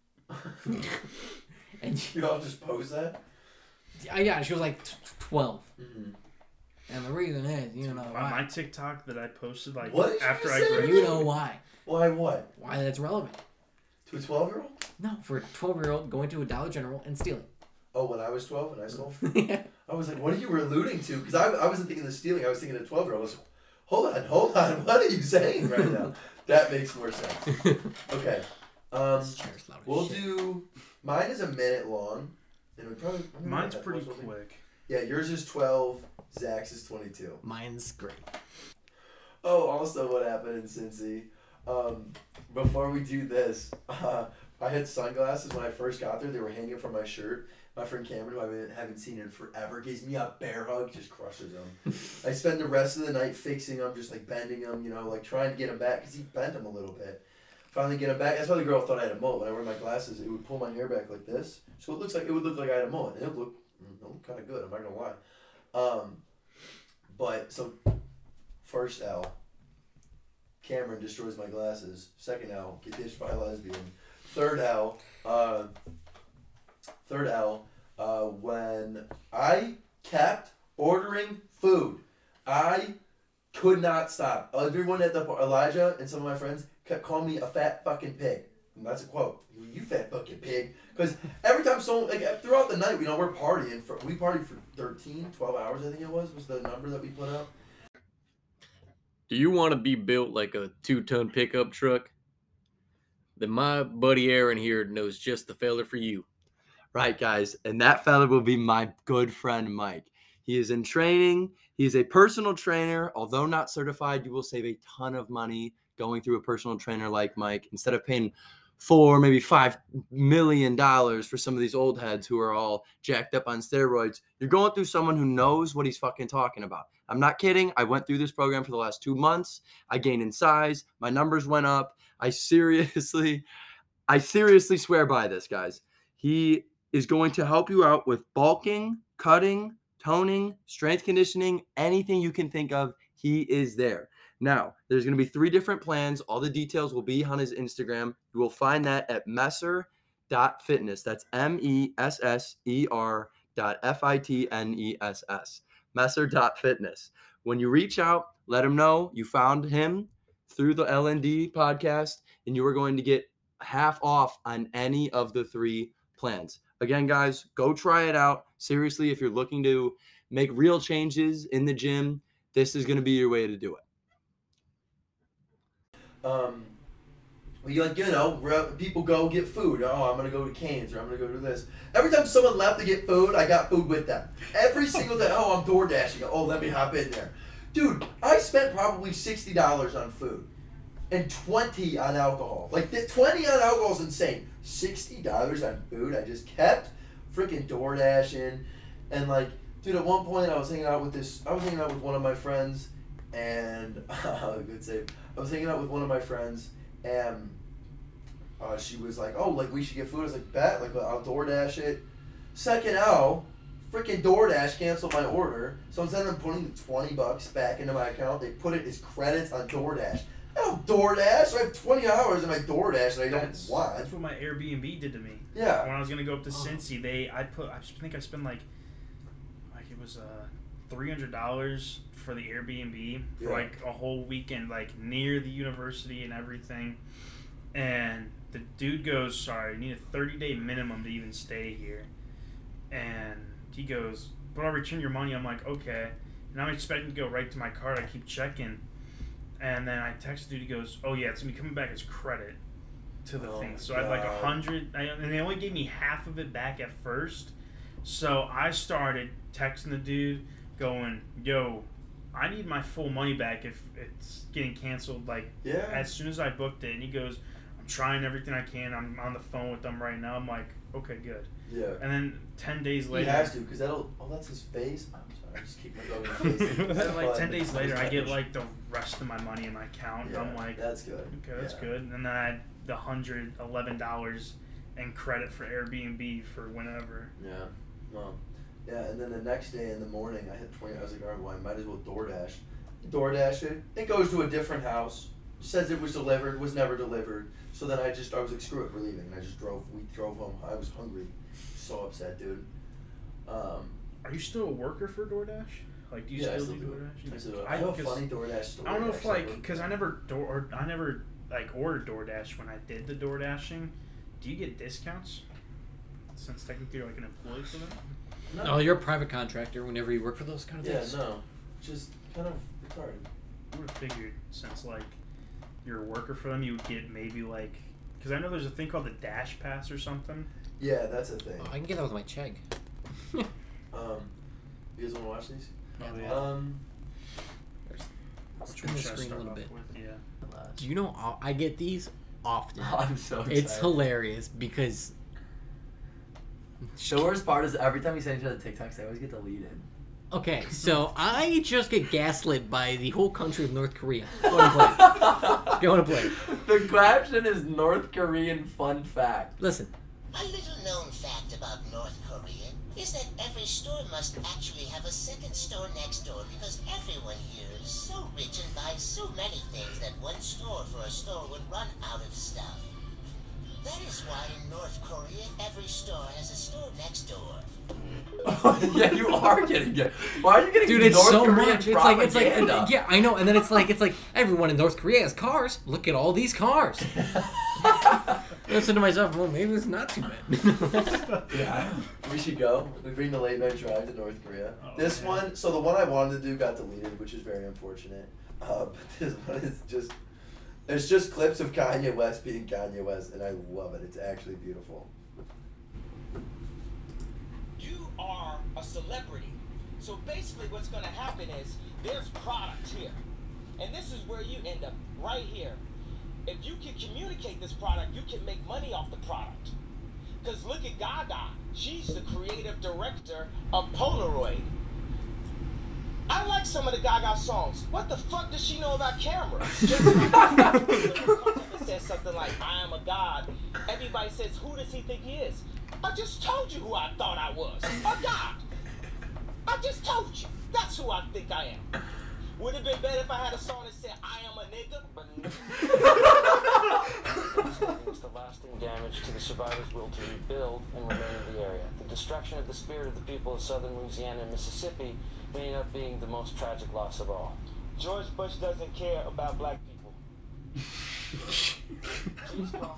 S3: And she,
S2: You all just post that?
S3: uh, yeah, she was like t- twelve,
S2: Mm-hmm.
S3: and the reason is you know
S6: My, my
S3: why.
S6: TikTok that I posted like
S2: What did you
S6: after
S2: just
S6: I
S2: say?
S6: graduated.
S3: You know why?
S2: Why? What?
S3: Why that's relevant?
S2: To a twelve-year-old?
S3: No, for a twelve-year-old going to a Dollar General and stealing.
S2: Oh, when I was twelve and I stole.
S3: Yeah.
S2: I was like, what are you alluding to? Because I, I wasn't thinking of stealing. I was thinking of twelve-year-old. I was like, hold on, hold on. What are you saying right now? That makes more sense. Okay. Um,
S3: This chair's loud as
S2: we'll
S3: shit.
S2: do. Mine is a minute long. And we probably. I don't know,
S6: Mine's
S2: that
S6: pretty
S2: was only-
S6: quick.
S2: Yeah, yours is twelve. Zach's is twenty-two.
S3: Mine's great.
S2: Oh, also, what happened in Cincy? Um, before we do this, uh, I had sunglasses when I first got there. They were hanging from my shirt. My friend Cameron, who I haven't- haven't seen in forever, gives me a bear hug, just crushes them. I spend the rest of the night fixing them, just like bending them, you know, like trying to get them back because he bent them a little bit. Finally get them back. That's why the girl thought I had a mullet. When I wear my glasses, it would pull my hair back like this, so it looks like it would look like I had a mullet. And it looked, it looked kind of good. I'm not gonna lie. Um, but so first L. Cameron destroys my glasses. Second L, get ditched by a lesbian. Third L, uh, third L, uh, when I kept ordering food, I could not stop. Everyone at the Elijah and some of my friends kept calling me a fat fucking pig. And that's a quote. You fat fucking pig. Because every time someone, like throughout the night, you know, we're partying. For, we partied for thirteen, twelve hours, I think it was, was the number that we put out.
S7: Do you want to be built like a two-ton pickup truck? Then my buddy Aaron here knows just the fella for you.
S2: Right, guys. And that fella will be my good friend, Mike. He is in training. He is a personal trainer. Although not certified, you will save a ton of money going through a personal trainer like Mike. Instead of paying four, maybe five million dollars for some of these old heads who are all jacked up on steroids, you're going through someone who knows what he's fucking talking about. I'm not kidding. I went through this program for the last two months. I gained in size. My numbers went up. I seriously, I seriously swear by this, guys. He is going to help you out with bulking, cutting, toning, strength conditioning, anything you can think of. He is there. Now, there's going to be three different plans. All the details will be on his Instagram. You will find that at messer dot fitness. That's M E S S E R dot F I T N E S S. messer dot fitness. When you reach out, let him know you found him through the L N D podcast, and you are going to get half off on any of the three plans. Again, guys, go try it out. Seriously, if you're looking to make real changes in the gym, this is going to be your way to do it. Um, we like, you know, people go get food. Oh, I'm going to go to Cane's or I'm going to go to this. Every time someone left to get food, I got food with them. Every single day. Oh, I'm door dashing. Oh, let me hop in there. Dude, I spent probably sixty dollars on food and twenty on alcohol. Like, the twenty on alcohol is insane. sixty dollars on food. I just kept freaking DoorDashing. And, like, dude, at one point I was hanging out with this, I was hanging out with one of my friends, and, uh, good save. I was hanging out with one of my friends, and uh, she was like, oh, like, we should get food. I was like, bet, like, I'll DoorDash it. Second L, freaking DoorDash canceled my order, so instead of them putting the twenty bucks back into my account, they put it as credits on DoorDash. I don't DoorDash, so I have twenty hours in my DoorDash that I don't
S6: That's,
S2: want.
S6: that's what my Airbnb did to me.
S2: Yeah.
S6: When I was gonna go up to
S3: Oh.
S6: Cincy, they I put I think I spent like like it was uh three hundred dollars for the Airbnb for
S2: Yeah.
S6: like a whole weekend, like near the university and everything. And the dude goes, "Sorry, I need a thirty day minimum to even stay here." And he goes, "But I'll return your money." I'm like, "Okay." And I'm expecting to go right to my card. I keep checking. And then I text the dude, he goes, "Oh yeah, it's gonna be coming back as credit to the
S2: Oh
S6: thing."
S2: my
S6: So I had like a
S2: God.
S6: hundred, and they only gave me half of it back at first. So I started texting the dude, going, "Yo, I need my full money back if it's getting canceled." Like
S2: Yeah.
S6: as soon as I booked it, and he goes, "I'm trying everything I can. I'm on the phone with them right now." I'm like, "Okay, good."
S2: Yeah.
S6: And then ten days
S2: He
S6: later,
S2: has to, because that'll, oh, that's his face? I'm sorry, I just kicked my dog in the face.
S6: and then like
S2: But
S6: ten days later, I get
S2: yeah,
S6: like the rest of my money in my account. And I'm like,
S2: that's good.
S6: okay, that's
S2: Yeah.
S6: good. And then I had the hundred eleven dollars and credit for Airbnb for whenever.
S2: Yeah. Well, yeah, and then the next day in the morning, I had twenty. I was like, all right, well, I might as well DoorDash. DoorDash it. It goes to a different house. Says it was delivered. Was never delivered. So then I just, I was like, screw it, we're leaving. And I just drove. We drove home. I was hungry. So upset, dude. Um,
S6: Are you still a worker for DoorDash? Like, do you
S2: yeah, I
S6: still
S2: still
S6: do
S2: do it.
S6: DoorDash?
S2: I, still do it. I have a
S6: 'cause
S2: funny DoorDash story.
S6: I don't know if
S2: actually.
S6: like, cause I never door, or I never like ordered DoorDash when I did the DoorDashing. Do you get discounts? Since technically you're like an employee for them.
S2: No.
S3: Oh, you're a private contractor whenever you work for those kind of
S2: Yeah,
S3: things.
S2: no. Just kind of retarded.
S6: I would have figured since like you're a worker for them, you would get maybe like, because I know there's a thing called the Dash Pass or something.
S2: Yeah, that's a thing.
S3: Oh, I can get that with my check.
S2: Um, you guys want to watch these?
S6: Oh,
S3: Yeah.
S6: yeah.
S2: Um,
S3: Spin the
S6: Should I
S3: screen a
S6: start
S3: little
S6: off
S3: bit.
S6: with? Yeah.
S3: Do you know I'll- I get these often?
S2: I'm so excited.
S3: It's hilarious because
S2: The worst part is every time we send each other TikToks, they always get deleted.
S3: okay, so I just get gaslit by the whole country of North Korea. Go on play. Go on play.
S2: The caption is North Korean fun fact.
S3: Listen.
S8: A little known fact about North Korea is that every store must actually have a second store next door because everyone here is so rich and buys so many things that one store for a store would run out of stuff. That is why in North Korea, every store has a store next door.
S2: Yeah, you are getting it. Why are you getting
S3: Dude, it's
S2: North
S3: so
S2: Korean
S3: much. It's like it's like
S2: propaganda?
S3: yeah, I know. And then it's like it's like everyone in North Korea has cars. Look at all these cars. Listen to myself. Well, maybe it's not too bad.
S2: Yeah, we should go. We bring the late night drive to North Korea.
S6: Oh,
S2: this
S6: man.
S2: one, so the one I wanted to do got deleted, which is very unfortunate. Uh, but this one is just, it's just clips of Kanye West being Kanye West, and I love it. It's actually beautiful.
S9: You are a celebrity. So basically what's going to happen is there's product here. And this is where you end up, right here. If you can communicate this product, you can make money off the product. Because look at Gaga. She's the creative director of Polaroid. I like some of the Gaga songs. What the fuck does she know about cameras? Just like it says something like, I am a god. Everybody says, who does he think he is? I just told you who I thought I was. A god. I just told you. That's who I think I am. Would it have been better if I had a song that said, I am a nigga? But
S10: It's the lasting damage to the survivors' will to rebuild and remain in the area. The destruction of the spirit of the people of southern Louisiana and Mississippi may end up being the most tragic loss of all.
S9: George Bush doesn't care about black people.
S10: Please call.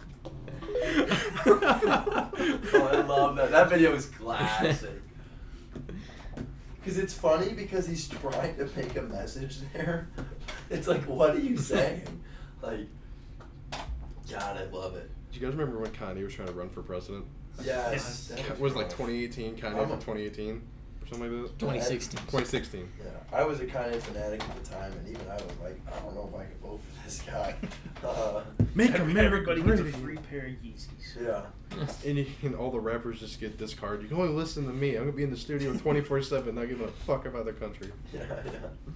S2: Oh, I love that. That video is classic. Because it's funny because he's trying to make a message there. It's like, what are you saying? Like, God, I love it.
S4: Do you guys remember when Kanye was trying to run for president?
S2: Yes. that
S4: It was like
S2: rough.
S4: twenty eighteen, Kanye
S2: I'm
S4: from
S2: a-
S4: twenty eighteen. something like that.
S3: twenty sixteen.
S4: twenty sixteen.
S2: Yeah, I was a Kanye fanatic at the time, and even I was like, I don't know if I can vote for this guy. Uh,
S4: Make
S6: Every-
S4: America
S6: Everybody gets a
S4: great.
S6: free pair of Yeezys.
S2: yeah.
S4: And, you, and all the rappers just get discarded. You can only listen to me. I'm gonna be in the studio twenty-four seven, not giving a fuck about the country.
S2: Yeah, yeah.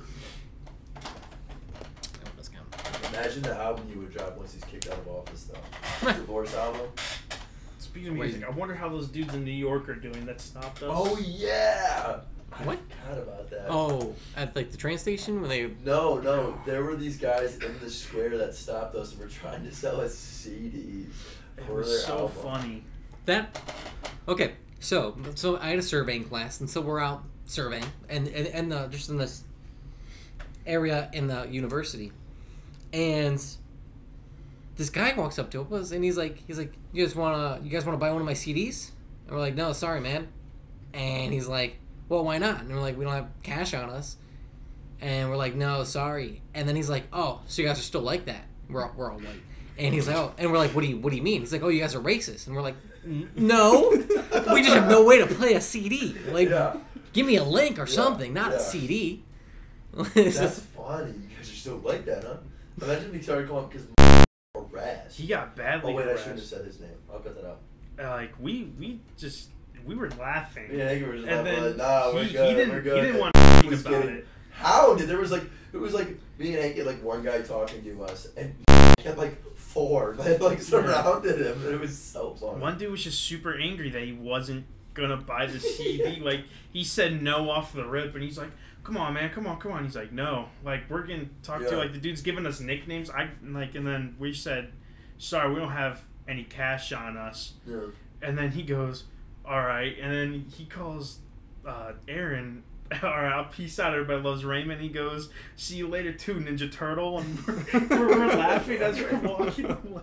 S3: That does count.
S2: Imagine the album you would drop once he's kicked out of office, though. Divorce album.
S6: Speaking of
S3: Crazy.
S6: music, I wonder how those dudes in New York are doing that stopped us.
S2: Oh yeah.
S3: What?
S2: I forgot about that.
S3: Oh, at like the train station when they.
S2: No, no. There were these guys in the square that stopped us and were trying to sell us C Ds
S6: It
S2: for
S6: was
S2: their
S6: so
S2: album.
S6: funny.
S3: That okay, so so I had a surveying class, and so we're out surveying, and and, and the, just in this area in the university, and this guy walks up to us, and he's like, he's like, you guys wanna, you guys wanna buy one of my C Ds? And we're like, no, sorry, man. And he's like, well, why not? And we're like, we don't have cash on us, and we're like, no, sorry. And then he's like, oh, so you guys are still like that? We're all, we're all white. And he's like, oh, and we're like, what do you, what do you mean? He's like, oh, you guys are racist. And we're like, "N- no, we just have no way to play a C D. Like,
S2: Yeah.
S3: give me a link or
S2: Yeah,
S3: something, not
S2: yeah.
S3: a C D.
S2: That's funny. You guys are still like that, huh? Imagine if he started calling because harassed.
S6: He got badly
S2: Oh wait, I
S6: harassed.
S2: shouldn't have said his name. I'll cut that out.
S6: Uh, like we we just we were laughing.
S2: Yeah, I think we were just
S6: and
S2: laughing,
S6: then
S2: like, nah, we're
S6: he,
S2: good,
S6: he didn't
S2: we're good.
S6: he didn't
S2: And
S6: want to think
S2: was
S6: about
S2: getting
S6: it.
S2: hounded. There was like it was like me and Hank had like one guy talking to us, and had like four that like surrounded him. And it was so funny.
S6: One dude was just super angry that he wasn't gonna buy the C D. Like he said no off the rip, and he's like, "Come on, man, come on, come on." He's like, "No, like we're gonna talk
S2: Yeah.
S6: to like the dude's giving us nicknames." I like, and then we said, "Sorry, we don't have any cash on us."
S2: Yeah.
S6: And then he goes, "All right," and then he calls uh, Aaron. All right, I'll peace out. Everybody loves Raymond. He goes, "See you later, too, Ninja Turtle." And we're, we're, we're laughing as we're walking away.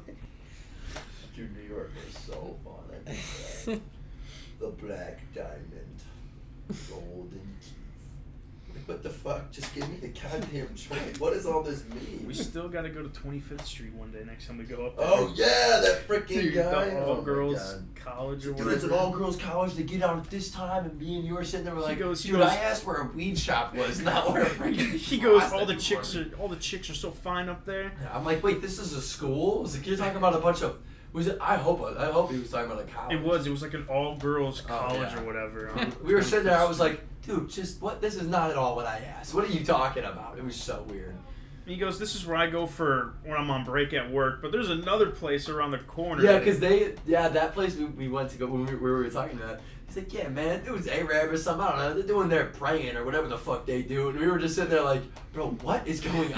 S2: Dude, New York was so fun. I think that. The black diamond, golden teeth. Like, what the fuck? Just give me the goddamn drink. What does all this mean?
S6: We still got to go to twenty-fifth Street one day next time we go up there.
S2: Oh yeah, that freaking
S6: Dude,
S2: guy.
S6: the
S2: Oh,
S6: all
S2: my
S6: girls
S2: God.
S6: college or
S2: Dude,
S6: whatever.
S2: it's an all-girls college. They get out at this time, and me and you are sitting there we're
S6: He
S2: like,
S6: goes- he
S2: dude,
S6: goes-
S2: I asked where a weed shop was, not where a freaking
S6: He goes, all the
S2: prostitute
S6: chicks
S2: was."
S6: are all the chicks are so fine up there.
S2: I'm like, wait, this is a school? Was the kid talking about a bunch of? Was it? I hope. I hope he was talking about a college.
S6: It was. It was like an all girls
S2: Oh,
S6: college
S2: yeah.
S6: or whatever. Um,
S2: We were sitting there. I was like, dude, just what? This is not at all what I asked. What are you talking about? It was so weird.
S6: He goes, "This is where I go for when I'm on break at work, but there's another place around the corner."
S2: Yeah, because they, yeah, that place we, we went to go when we, where we were talking about. He's like, yeah, man, it was A-Rab or something. I don't know. They're doing their praying or whatever the fuck they do. And we were just sitting there like, bro, what is going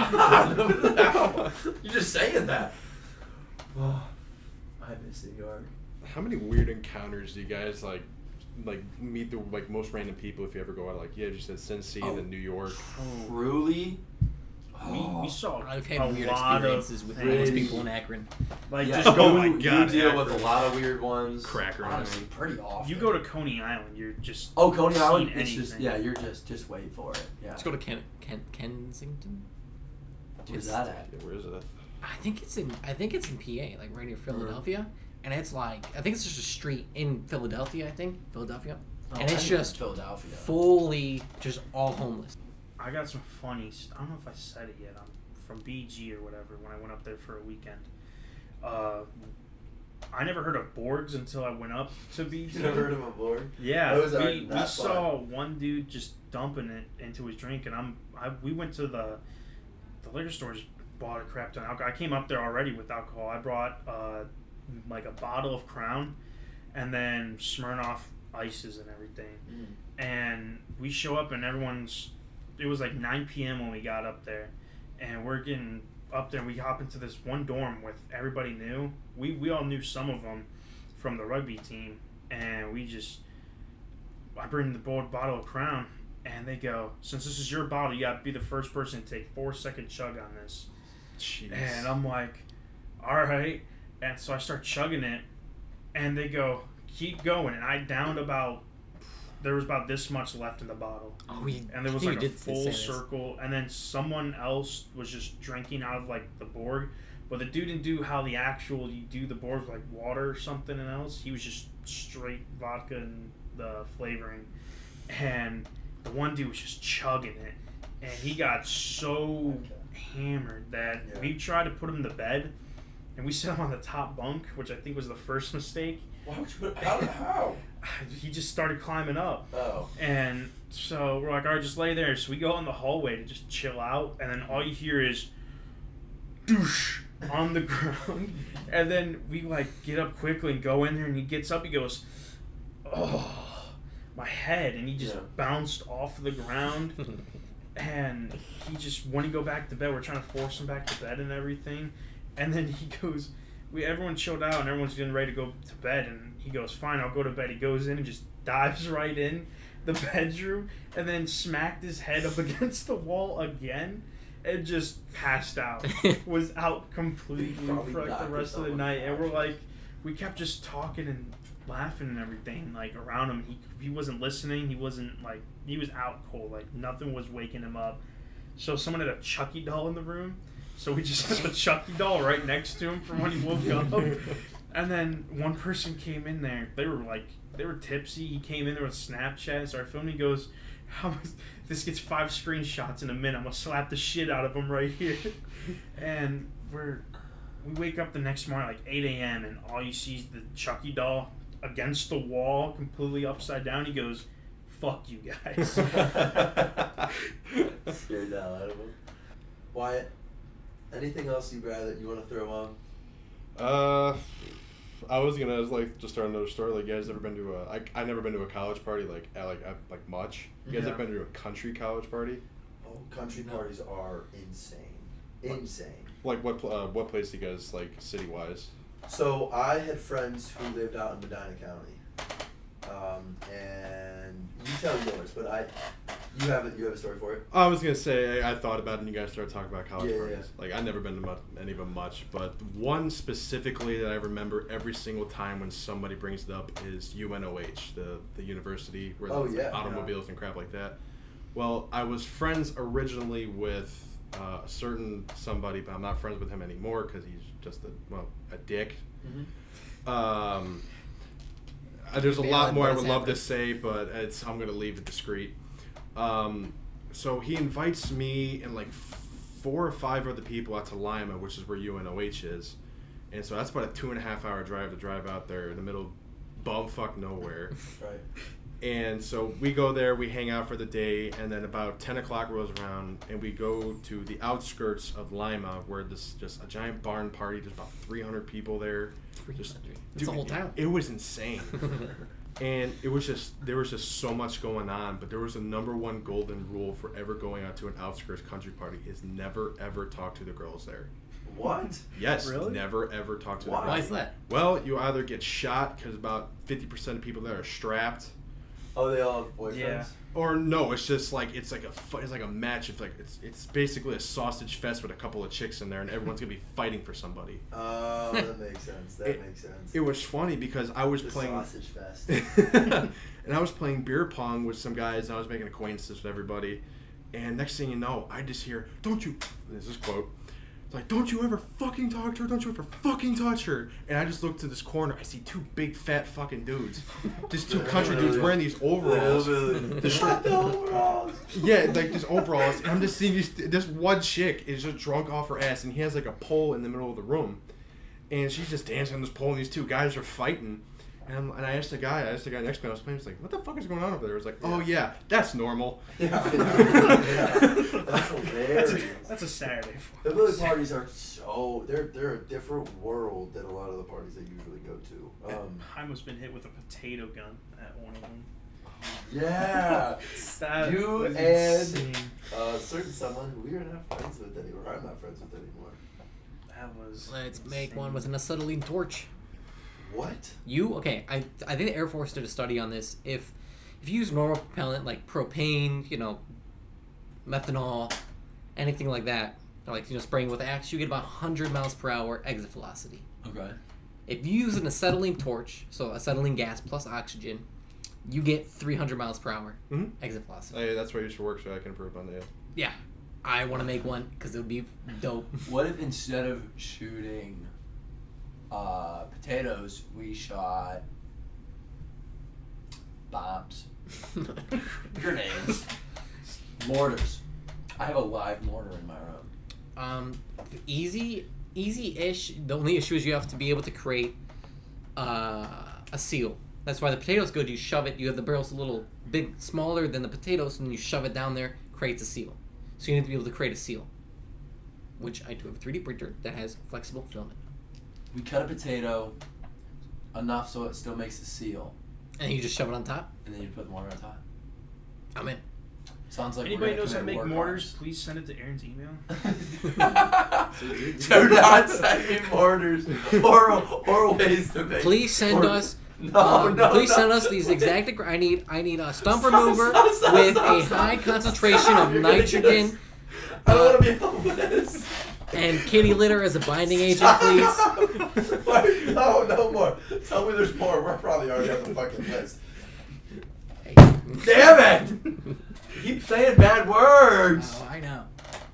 S2: on? You're just saying that. Oh, I miss New York.
S4: How many weird encounters do you guys like, like meet the like most random people if you ever go out? Like, yeah, you said Cincy,
S2: Oh.
S4: then New York.
S2: Truly?
S6: we, we saw
S3: I've
S6: a
S3: had weird
S6: lot
S3: experiences
S6: of
S3: with
S6: things.
S3: homeless people in Akron.
S6: Like
S2: Yeah,
S6: just go.
S4: Oh my
S2: you,
S4: God,
S2: you deal with
S4: Akron.
S2: a lot of weird ones.
S4: Cracker, I
S2: honestly,
S4: mean.
S2: pretty often.
S6: You go to Coney Island, you're just
S2: Oh, Coney
S6: seeing
S2: Island. It's just
S6: anything.
S2: yeah. You're just just wait for it. Yeah.
S3: Let's go to Ken, Ken, Kensington.
S2: Where's that at?
S4: Yeah, where is it?
S3: I think it's in. I think it's in P A, like right near Philadelphia, and it's like I think it's just a street in Philadelphia. I think Philadelphia,
S2: Oh,
S3: and
S2: I
S3: it's
S2: think
S3: just
S2: Philadelphia.
S3: fully just all homeless.
S6: I got some funny. st- I don't know if I said it yet. I'm from B G or whatever when I went up there for a weekend. Uh, I never heard of Borgs until I went up to B G.
S2: You never heard of a board?
S6: Yeah,
S2: Those are
S6: we, we
S2: not
S6: saw one dude just dumping it into his drink, and I'm I we went to the the liquor store, just bought a crap ton of alcohol. I came up there already with alcohol. I brought uh, like a bottle of Crown, and then Smirnoff ices and everything.
S2: Mm.
S6: And we show up, and everyone's. It was like nine p.m. when we got up there, and we're getting up there. And we hop into this one dorm with everybody new. We we all knew some of them from the rugby team, and we just. I bring the bo- bottle of Crown, and they go, "Since this is your bottle, you got to be the first person to take four second chug on this."
S4: Jeez.
S6: And I'm like, "All right," and so I start chugging it, and they go, "Keep going," and I downed about. There was about this much left in the bottle.
S3: Oh, we,
S6: And there was
S3: I
S6: like
S3: think
S6: a
S3: you did
S6: full
S3: say this.
S6: circle, and then someone else was just drinking out of like the Borg, but the dude didn't do how the actual you do the Borg with, like water or something else. He was just straight vodka and the flavoring, and the one dude was just chugging it, and he got so hammered that
S2: Yeah.
S6: we tried to put him to bed, and we set him on the top bunk, which I think was the first mistake.
S2: Why would you put how? how?
S6: He just started climbing up.
S2: Oh.
S6: And so we're like, all right, just lay there. So we go out in the hallway to just chill out, and then all you hear is douche on the ground. And then we like get up quickly and go in there, and he gets up, he goes, oh, my head, and he just
S2: Yeah.
S6: bounced off the ground. And he just wouldn't go back to bed. We're trying to force him back to bed and everything. And then he goes, we everyone chilled out and everyone's getting ready to go to bed, and he goes, fine, I'll go to bed. He goes in and just dives right in the bedroom, and then smacked his head up against the wall again and just passed out. Was out completely
S2: Probably
S6: for like the
S2: knocked
S6: rest of the
S2: someone
S6: night. And we're
S2: out.
S6: like, we kept just talking and laughing and everything like around him. He he wasn't listening. He wasn't like, he was out cold. Like nothing was waking him up. So someone had a Chucky doll in the room. So we just had the Chucky doll right next to him from when he woke up. And then one person came in there. They were like, they were tipsy. He came in there with Snapchat, started filming. He goes, "How much, this gets five screenshots in a minute. I'm gonna slap the shit out of him right here." And we're, we wake up the next morning like eight a.m. and all you see is the Chucky doll against the wall, completely upside down. He goes, "Fuck you guys."
S2: Scared the hell out of him. Wyatt, anything else you rather you want to throw on?
S4: Uh, I was gonna like just start another story. Like, you guys ever been to a? I I never been to a college party like at, like at, like much. You guys
S6: Yeah.
S4: ever been to a country college party?
S2: Oh, country parties are insane. Insane.
S4: Like what pl- uh, what place do you guys like city wise?
S2: So I had friends who lived out in Medina County, um, and you tell yours, but I, you have a, you have a story for it.
S4: I was gonna say I, I thought about it, and you guys started talking about college
S2: Yeah,
S4: parties.
S2: yeah.
S4: Like, I've never been to much, any of them much, but one specifically that I remember every single time when somebody brings it up is U N O H, the the university where
S2: Oh,
S4: there's
S2: yeah.
S4: automobiles and crap like that. Well, I was friends originally with uh, a certain somebody, but I'm not friends with him anymore because he's just a well a dick.
S2: Mm-hmm.
S4: Um, uh, there's a
S3: Yeah,
S4: lot more I
S3: what
S4: would
S3: is
S4: love to
S3: happening?
S4: say, but it's I'm gonna leave it discreet. Um, so he invites me and like four or five other people out to Lima, which is where U N O H is, and so that's about a two and a half hour drive to drive out there in the middle of bumfuck nowhere.
S2: Right.
S4: And so we go there, we hang out for the day, and then about ten o'clock rolls around, and we go to the outskirts of Lima, where this just a giant barn party. There's about three hundred people there. Just,
S3: It's a whole town.
S4: It, it was insane, and it was just there was just so much going on. But there was a number one golden rule for ever going out to an outskirts country party: is never ever talk to the girls there.
S2: What?
S4: Yes,
S6: Really?
S4: never ever talk to
S2: Why?
S4: the
S3: Why
S4: girls.
S3: is that?
S4: Well, you either get shot because about fifty percent of people there are strapped.
S2: Oh, they all have boyfriends.
S6: Yeah.
S4: Or no, it's just like it's like a fu- it's like a match. It's like it's it's basically a sausage fest with a couple of chicks in there, and everyone's gonna be fighting for somebody.
S2: Oh, that makes sense. That
S4: It-
S2: makes sense.
S4: It was funny because I was
S2: the
S4: playing,
S2: sausage fest.
S4: and I was playing beer pong with some guys, and I was making acquaintances with everybody. And next thing you know, I just hear, "Don't you?" This is quote. It's like, "Don't you ever fucking talk to her? Don't you ever fucking touch her?" And I just look to this corner. I see two big fat fucking dudes, just two country dudes wearing these overalls. The
S2: Shut the overalls.
S4: Yeah, like this overalls. And I'm just seeing this, this one chick is just drunk off her ass, and he has like a pole in the middle of the room, and she's just dancing on this pole, and these two guys are fighting. And, I'm, and I asked the guy, I asked the guy next to me, I was playing, I was like, "What the fuck is going on over there?" He was like, "Oh yeah, that's normal."
S2: Yeah, I know. Yeah. That's hilarious.
S6: That's a Saturday.
S2: The Billy parties are so they're they're a different world than a lot of the parties I usually go to. Um,
S6: I almost been hit with a potato gun at one of them.
S2: yeah,
S6: That
S2: you
S6: was
S2: and
S6: insane.
S2: uh, certain someone who we are not friends with anymore. I'm not friends with anymore.
S6: That was.
S3: Let's make
S6: insane.
S3: one with an acetylene torch.
S2: What?
S3: You okay? I I think the Air Force did a study on this. If if you use normal propellant like propane, you know, methanol, anything like that, or like you know spraying with Axe, you get about one hundred miles per hour exit velocity.
S2: Okay.
S3: If you use an acetylene torch, so acetylene gas plus oxygen, you get three hundred miles per hour
S4: Mhm.
S3: exit velocity.
S4: Hey, that's where I used to work, so I can improve on that.
S3: Yeah, I want to make one because it would be dope.
S5: What if instead of shooting uh, potatoes, we shot
S2: bombs, grenades, mortars. I have a live mortar in my room.
S3: Um, easy, easy-ish. The only issue is you have to be able to create uh, a seal. That's why the potato's good. You shove it. You have the barrels a little big, smaller than the potatoes, and you shove it down there, creates a seal. So you need to be able to create a seal, which I do have a three D printer that has flexible filament.
S2: We cut a potato enough so it still makes a seal,
S3: And you just shove it on top.
S2: and then you put the mortar on top.
S3: I'm in.
S2: Sounds like
S6: Anybody
S2: we're gonna
S6: knows how to
S2: commit
S6: make
S2: war
S6: mortars? Please send it to Aaron's email.
S2: crimes. Do not send me mortars or or ways to make.
S3: Please send
S2: mortars.
S3: us.
S2: No,
S3: um,
S2: no,
S3: please
S2: no.
S3: send us these exact. I need. I need a stump
S2: Stop,
S3: remover
S2: stop, stop,
S3: with
S2: stop,
S3: a
S2: stop.
S3: high concentration
S2: Stop,
S3: of
S2: you're gonna get
S3: nitrogen
S2: us. I don't want to be helped with this.
S3: and kitty litter as a binding agent, please.
S2: Wait, no, no more. Tell me there's more. We're probably already on the fucking list. Damn it! You keep saying bad words.
S3: Oh, I know.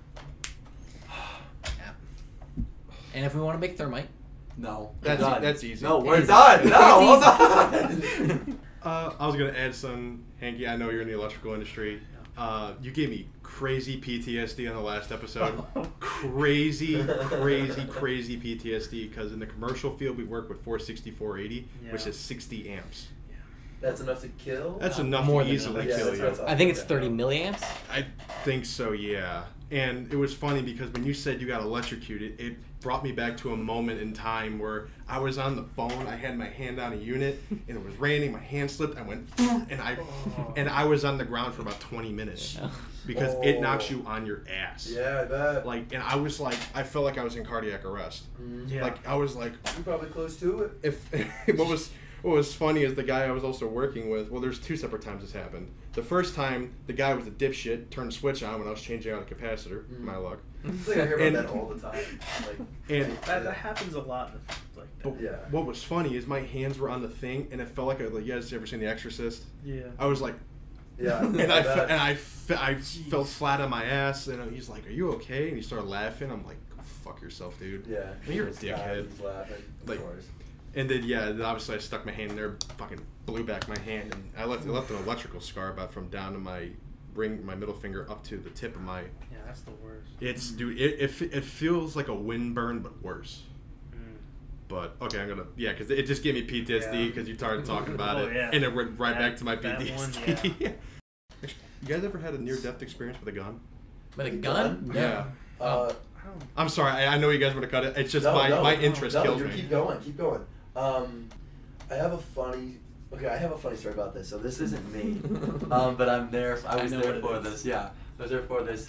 S3: Yeah. And if we want to make thermite,
S2: No,
S4: That's
S2: done.
S4: that's easy.
S2: No, we're
S3: Easy.
S2: done. No, hold
S3: It's
S2: on.
S4: Uh, I was gonna add some, Hanky. I know you're in the electrical industry. Uh, you gave me crazy P T S D on the last episode. crazy, crazy, crazy P T S D. Because in the commercial field, we work with four sixty, four eighty,
S6: Yeah.
S4: which is sixty amps.
S2: That's enough to kill.
S4: That's
S3: Uh,
S4: enough
S3: more
S4: to
S3: than
S4: easily
S3: enough.
S2: Yeah,
S4: kill
S2: that's
S4: you.
S2: what I thought.
S3: I think it's thirty milliamps.
S4: I think so, yeah. And it was funny because when you said you got electrocuted, it brought me back to a moment in time where I was on the phone, I had my hand on a unit, and it was raining, my hand slipped, I went, and I and I was on the ground for about twenty minutes because it knocks you on your ass.
S2: Yeah, I bet.
S4: Like, and I was like, I felt like I was in cardiac arrest.
S6: Yeah.
S4: Like, I was like,
S2: You're probably close to it.
S4: if what was what was funny is the guy I was also working with. Well, there's two separate times this happened. The first time, the guy was a dipshit, turned the switch on when I was changing out a capacitor.
S2: Mm.
S4: My luck.
S2: I feel like I hear about
S4: And-
S2: that all the time. Like,
S4: And
S6: That, that happens a lot. Like that.
S4: but
S2: Yeah.
S4: what was funny is my hands were on the thing, and it felt like, a, like you guys ever seen The Exorcist?
S6: Yeah.
S4: I was like,
S2: yeah.
S4: and I, fe-
S2: bet.
S4: and I, fe- I fell flat on my ass, and he's like, "Are you okay?" And he started laughing. I'm like, "Go fuck yourself, dude."
S2: Yeah.
S4: I mean, you're a
S2: This guy
S4: dickhead.
S2: is laughing. Of
S4: Like-
S2: course.
S4: And then yeah, then obviously I stuck my hand in there, fucking blew back my hand, and I left I left an electrical scar about from down to my ring, my middle finger up to the tip of my.
S6: Yeah, that's the worst.
S4: It's dude, it it, f- it feels like a wind burn but worse.
S6: Mm.
S4: But okay, I'm gonna yeah, because it just gave me P T S D
S6: Yeah.
S4: because you started talking about
S6: Oh,
S4: it,
S6: yeah.
S4: and it went right
S6: That-
S4: back to my P
S6: that
S4: T S D.
S6: one, yeah.
S4: You guys ever had a near-death experience with a gun?
S3: With a
S2: A
S3: gun?
S2: gun?
S3: No.
S4: Yeah.
S2: Uh,
S6: I don't.
S4: I'm sorry, I, I know you guys want to cut it. It's just
S2: no,
S4: my
S2: no,
S4: my
S2: no,
S4: interest
S2: no,
S4: kills
S2: you
S4: me.
S2: Keep going. Keep going. Um, I have a funny. Okay, I have a funny story about this. So this isn't me, um, but I'm there. I
S3: I
S2: was
S3: know
S2: there
S3: what it
S2: for
S3: is.
S2: this. Yeah, I was there for this.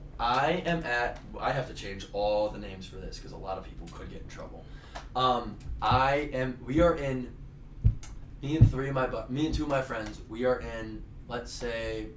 S2: I am at. I have to change all the names for this because a lot of people could get in trouble. Um, I am. We are in. Me and three of my bu- me and two of my friends. We are in. Let's say.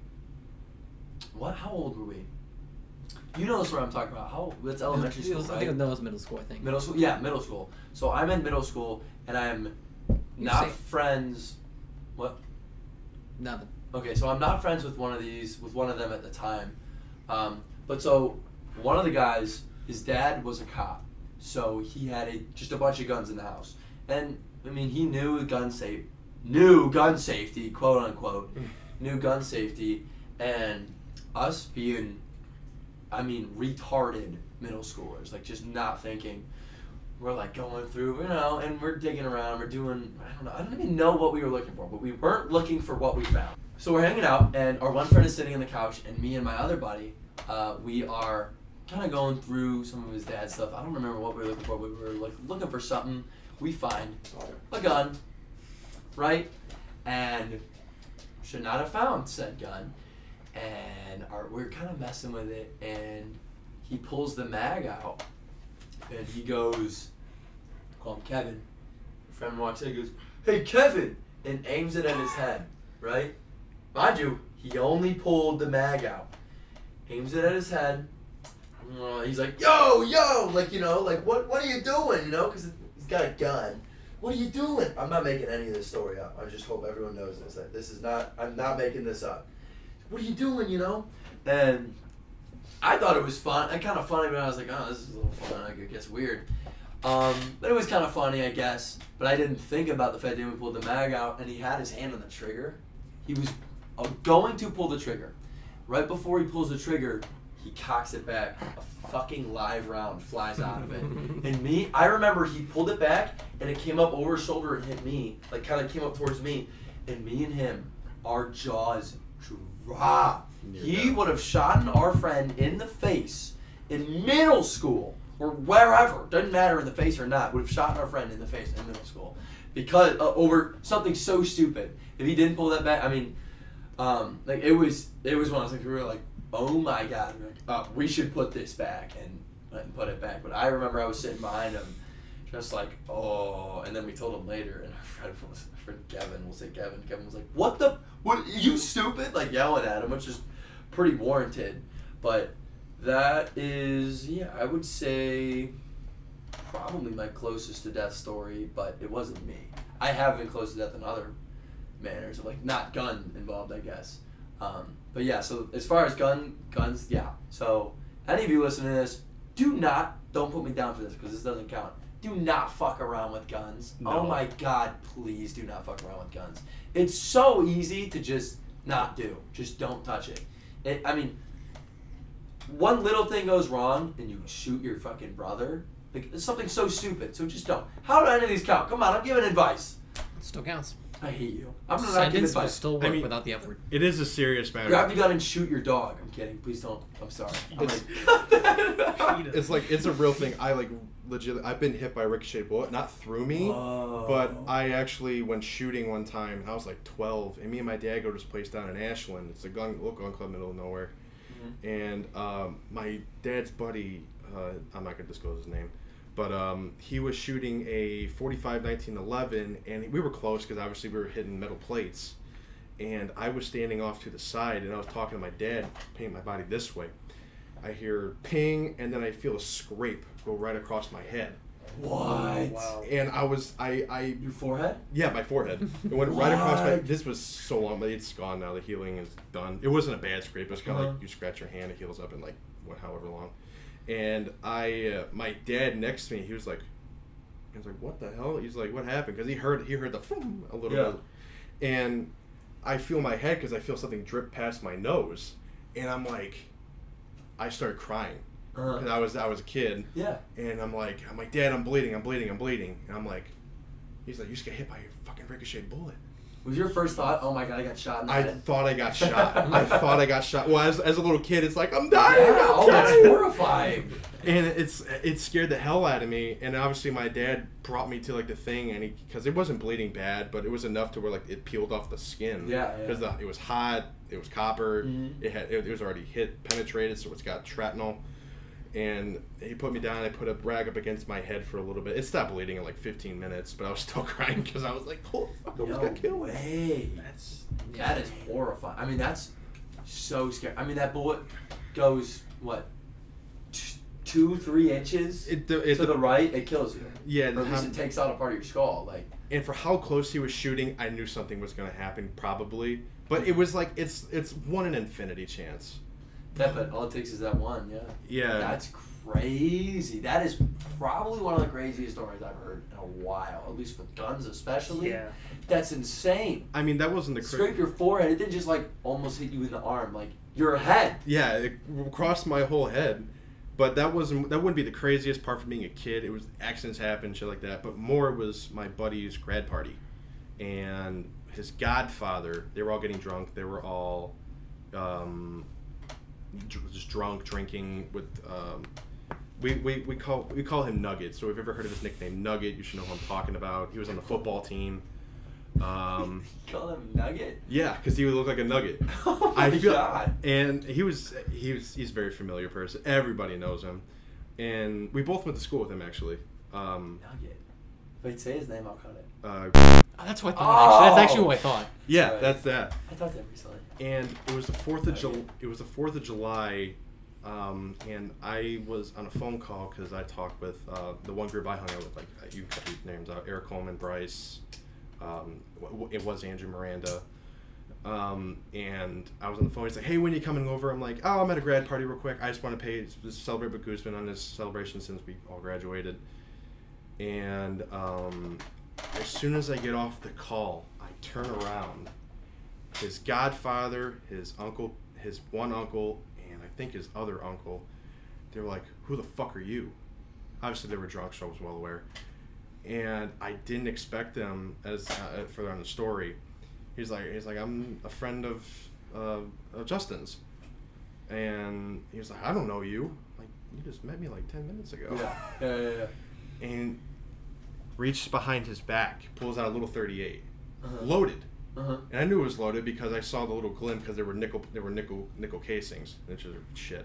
S2: What? How old were we? You know this what I'm talking about. How? It's elementary
S3: It
S2: school,
S3: was- I
S2: right?
S3: think that was middle school. I think.
S2: Middle school, yeah, middle school. So I'm in middle school, and I'm not
S3: say-
S2: friends. What?
S3: Nothing.
S2: Okay, so I'm not friends with one of these, with one of them at the time. Um, but so one of the guys, his dad was a cop, so he had a, just a bunch of guns in the house, and I mean he knew gun safe, knew gun safety, quote unquote, knew gun safety, and us being, I mean, retarded middle schoolers, like just not thinking. We're like going through, you know, and we're digging around. We're doing, I don't know, I don't even know what we were looking for, but we weren't looking for what we found. So we're hanging out, and our one friend is sitting on the couch, and me and my other buddy, uh, we are kind of going through some of his dad's stuff. I don't remember what we were looking for. We were like looking for something. We find a gun, right? And should not have found said gun. And our, we're kind of messing with it, and he pulls the mag out, and he goes, call him Kevin. A friend walks in and goes, "Hey, Kevin!" and aims it at his head, right? Mind you, he only pulled the mag out. Aims it at his head. Uh, he's like, "Yo, yo!" Like, you know, like, what what are you doing, you know? Because he's got a gun. What are you doing? I'm not making any of this story up. I just hope everyone knows this. That this is not, I'm not making this up. What are you doing, you know? And I thought it was fun, and kind of funny, but I was like, oh, this is a little fun. Like, it gets weird. Um, but it was kind of funny, I guess. But I didn't think about the fact that he pulled the mag out, and he had his hand on the trigger. he was uh, going to pull the trigger. Right before he pulls the trigger, he cocks it back. A fucking live round flies out of it. And me, I remember he pulled it back and it came up over his shoulder and hit me. Like kind of came up towards me. And me and him, our jaws dropped. He would have shot our friend in the face in middle school or wherever. Doesn't matter in the face or not. Would have shot our friend in the face in middle school. Because uh, over something so stupid. If he didn't pull that back, I mean, um, like it was, it was one of those things where we were like, oh my god, we're like, oh, we should put this back and, and put it back. But I remember I was sitting behind him, just like, oh, and then we told him later, and our friend was, our friend Kevin, we'll say Kevin, Kevin was like, what the, what, you stupid? Like yelling at him, which is pretty warranted. But that is, yeah, I would say probably my closest to death story, but it wasn't me. I have been close to death in other manners of like not gun involved, I guess. Um, but yeah, so as far as gun guns, yeah. So any of you listening to this, do not, don't put me down for this because this doesn't count. Do not fuck around with guns.
S4: No.
S2: Oh my god, please do not fuck around with guns. It's so easy to just not do. Just don't touch it. it I mean, one little thing goes wrong and you shoot your fucking brother. Like, it's something so stupid, so just don't. How do any of these count? Come on, I'm giving advice.
S3: It still counts.
S2: I hate you. I'm gonna not give
S3: Sentence will
S2: advice.
S3: still work
S4: I mean,
S3: without the F word.
S4: It is a serious matter.
S2: Grab the gun and shoot your dog. I'm kidding. Please don't. I'm sorry. I'm
S4: It's-
S2: like,
S4: It's like it's a real thing. I like legit. I've been hit by a ricochet bullet, not through me,
S2: Whoa.
S4: but I actually went shooting one time. I was like twelve, and me and my dad go to this place down in Ashland. It's a gun, little gun club, middle of nowhere.
S2: Mhm.
S4: And um, my dad's buddy, uh, I'm not gonna disclose his name, but um, he was shooting a forty-five nineteen eleven, and we were close because obviously we were hitting metal plates. And I was standing off to the side, and I was talking to my dad, paint my body this way. I hear ping, and then I feel a scrape go right across my head.
S2: What?
S6: Wow.
S4: And I was, I, I,
S2: Your forehead?
S4: yeah, my forehead. It went right across my.
S2: What?
S4: This was so long, but it's gone now. The healing is done. It wasn't a bad scrape. It was kind of
S2: Uh-huh.
S4: like you scratch your hand, it heals up in like what, however long. And I, uh, my dad next to me, he was like, he was like, what the hell? He's like, what happened? Because he heard, he heard the boom a little
S2: Yeah.
S4: bit, and I feel my head because I feel something drip past my nose, and I'm like, I started crying
S2: Uh-huh.
S4: because I was, I was a kid.
S2: Yeah.
S4: And I'm like, I'm like, Dad, I'm bleeding, I'm bleeding, I'm bleeding. And I'm like, he's like, you just got hit by a fucking ricochet bullet.
S2: Was your first thought, oh my god, I got shot in the
S4: I
S2: head?
S4: thought I got shot. I thought I got shot. Well, as, as a little kid, it's like, I'm dying,
S2: Yeah,
S4: I'm
S2: oh, that's
S4: dying.
S2: horrifying.
S4: And it's it scared the hell out of me. And obviously, my dad brought me to like the thing, and because it wasn't bleeding bad, but it was enough to where like it peeled off the skin.
S2: Yeah, yeah.
S4: Because it was hot, it was copper,
S2: Mhm.
S4: it had it, it was already hit penetrated, so it's got shrapnel. And he put me down. I put a rag up against my head for a little bit. It stopped bleeding in like fifteen minutes, but I was still crying because I was like, "Holy fuck, I almost
S2: No
S4: got killed."
S2: way.
S6: That's
S2: That is horrifying. I mean, that's so scary. I mean, that bullet goes, what, t- two, three inches
S4: It, it,
S2: to the right? It kills you.
S4: yeah,
S2: Or at least
S4: how-
S2: it takes out a part of your skull. Like,
S4: and for how close he was shooting, I knew something was going to happen, probably. But it was like it's it's one in infinity chance.
S2: that, but all it takes is that one, yeah.
S4: Yeah.
S2: That's crazy. That is probably one of the craziest stories I've heard in a while, at least with guns especially.
S6: yeah.
S2: That's insane.
S4: I mean, that wasn't the cra-
S2: Scrape your forehead. It didn't just like almost hit you in the arm, like your head.
S4: Yeah, it crossed my whole head. But that wasn't that wouldn't be the craziest part from being a kid. It was accidents happen, shit like that. But more was my buddy's grad party, and his godfather. They were all getting drunk. They were all um, dr- just drunk, drinking with. Um, we, we, we call we call him Nugget. So if you've ever heard of his nickname Nugget, you should know who I'm talking about. He was on the football team. Um,
S2: You call him Nugget?
S4: yeah, because he would look like a nugget.
S2: Oh my
S4: I feel,
S2: god.
S4: and he was he was he's a very familiar person. Everybody knows him, and we both went to school with him actually. Um,
S2: Nugget. Wait, say his name, I'll cut it.
S4: uh,
S3: Oh, that's what I thought. Actually. That's actually
S2: Oh!
S3: what I thought.
S4: yeah,
S2: Right.
S4: that's that.
S2: I thought that recently.
S4: And it was the fourth of July. It was the fourth of July, um, and I was on a phone call because I talked with uh, the one group I hung out with. Like uh, you cut these names out: Eric Coleman, Bryce. Um, w- w- it was Andrew Miranda. Um, and I was on the phone. He's like, "Hey, when are you coming over?" I'm like, "Oh, I'm at a grad party real quick. I just want to pay just celebrate with Guzman on his celebration since we all graduated." And um, as soon as I get off the call, I turn around, his godfather, his uncle, his one uncle, and I think his other uncle. They were like, "Who the fuck are you?" Obviously, they were drunk, so I was well aware. And I didn't expect them as uh, further on the story. He's like, he's like, "I'm a friend of, uh, of Justin's," and he was like, "I don't know you. Like, you just met me like ten minutes ago."
S2: Yeah, yeah, yeah. yeah.
S4: And reaches behind his back, pulls out a little thirty-eight,
S2: Uh-huh.
S4: loaded.
S2: Uh-huh.
S4: And I knew it was loaded because I saw the little glint because there were nickel, there were nickel, nickel casings, which is shit.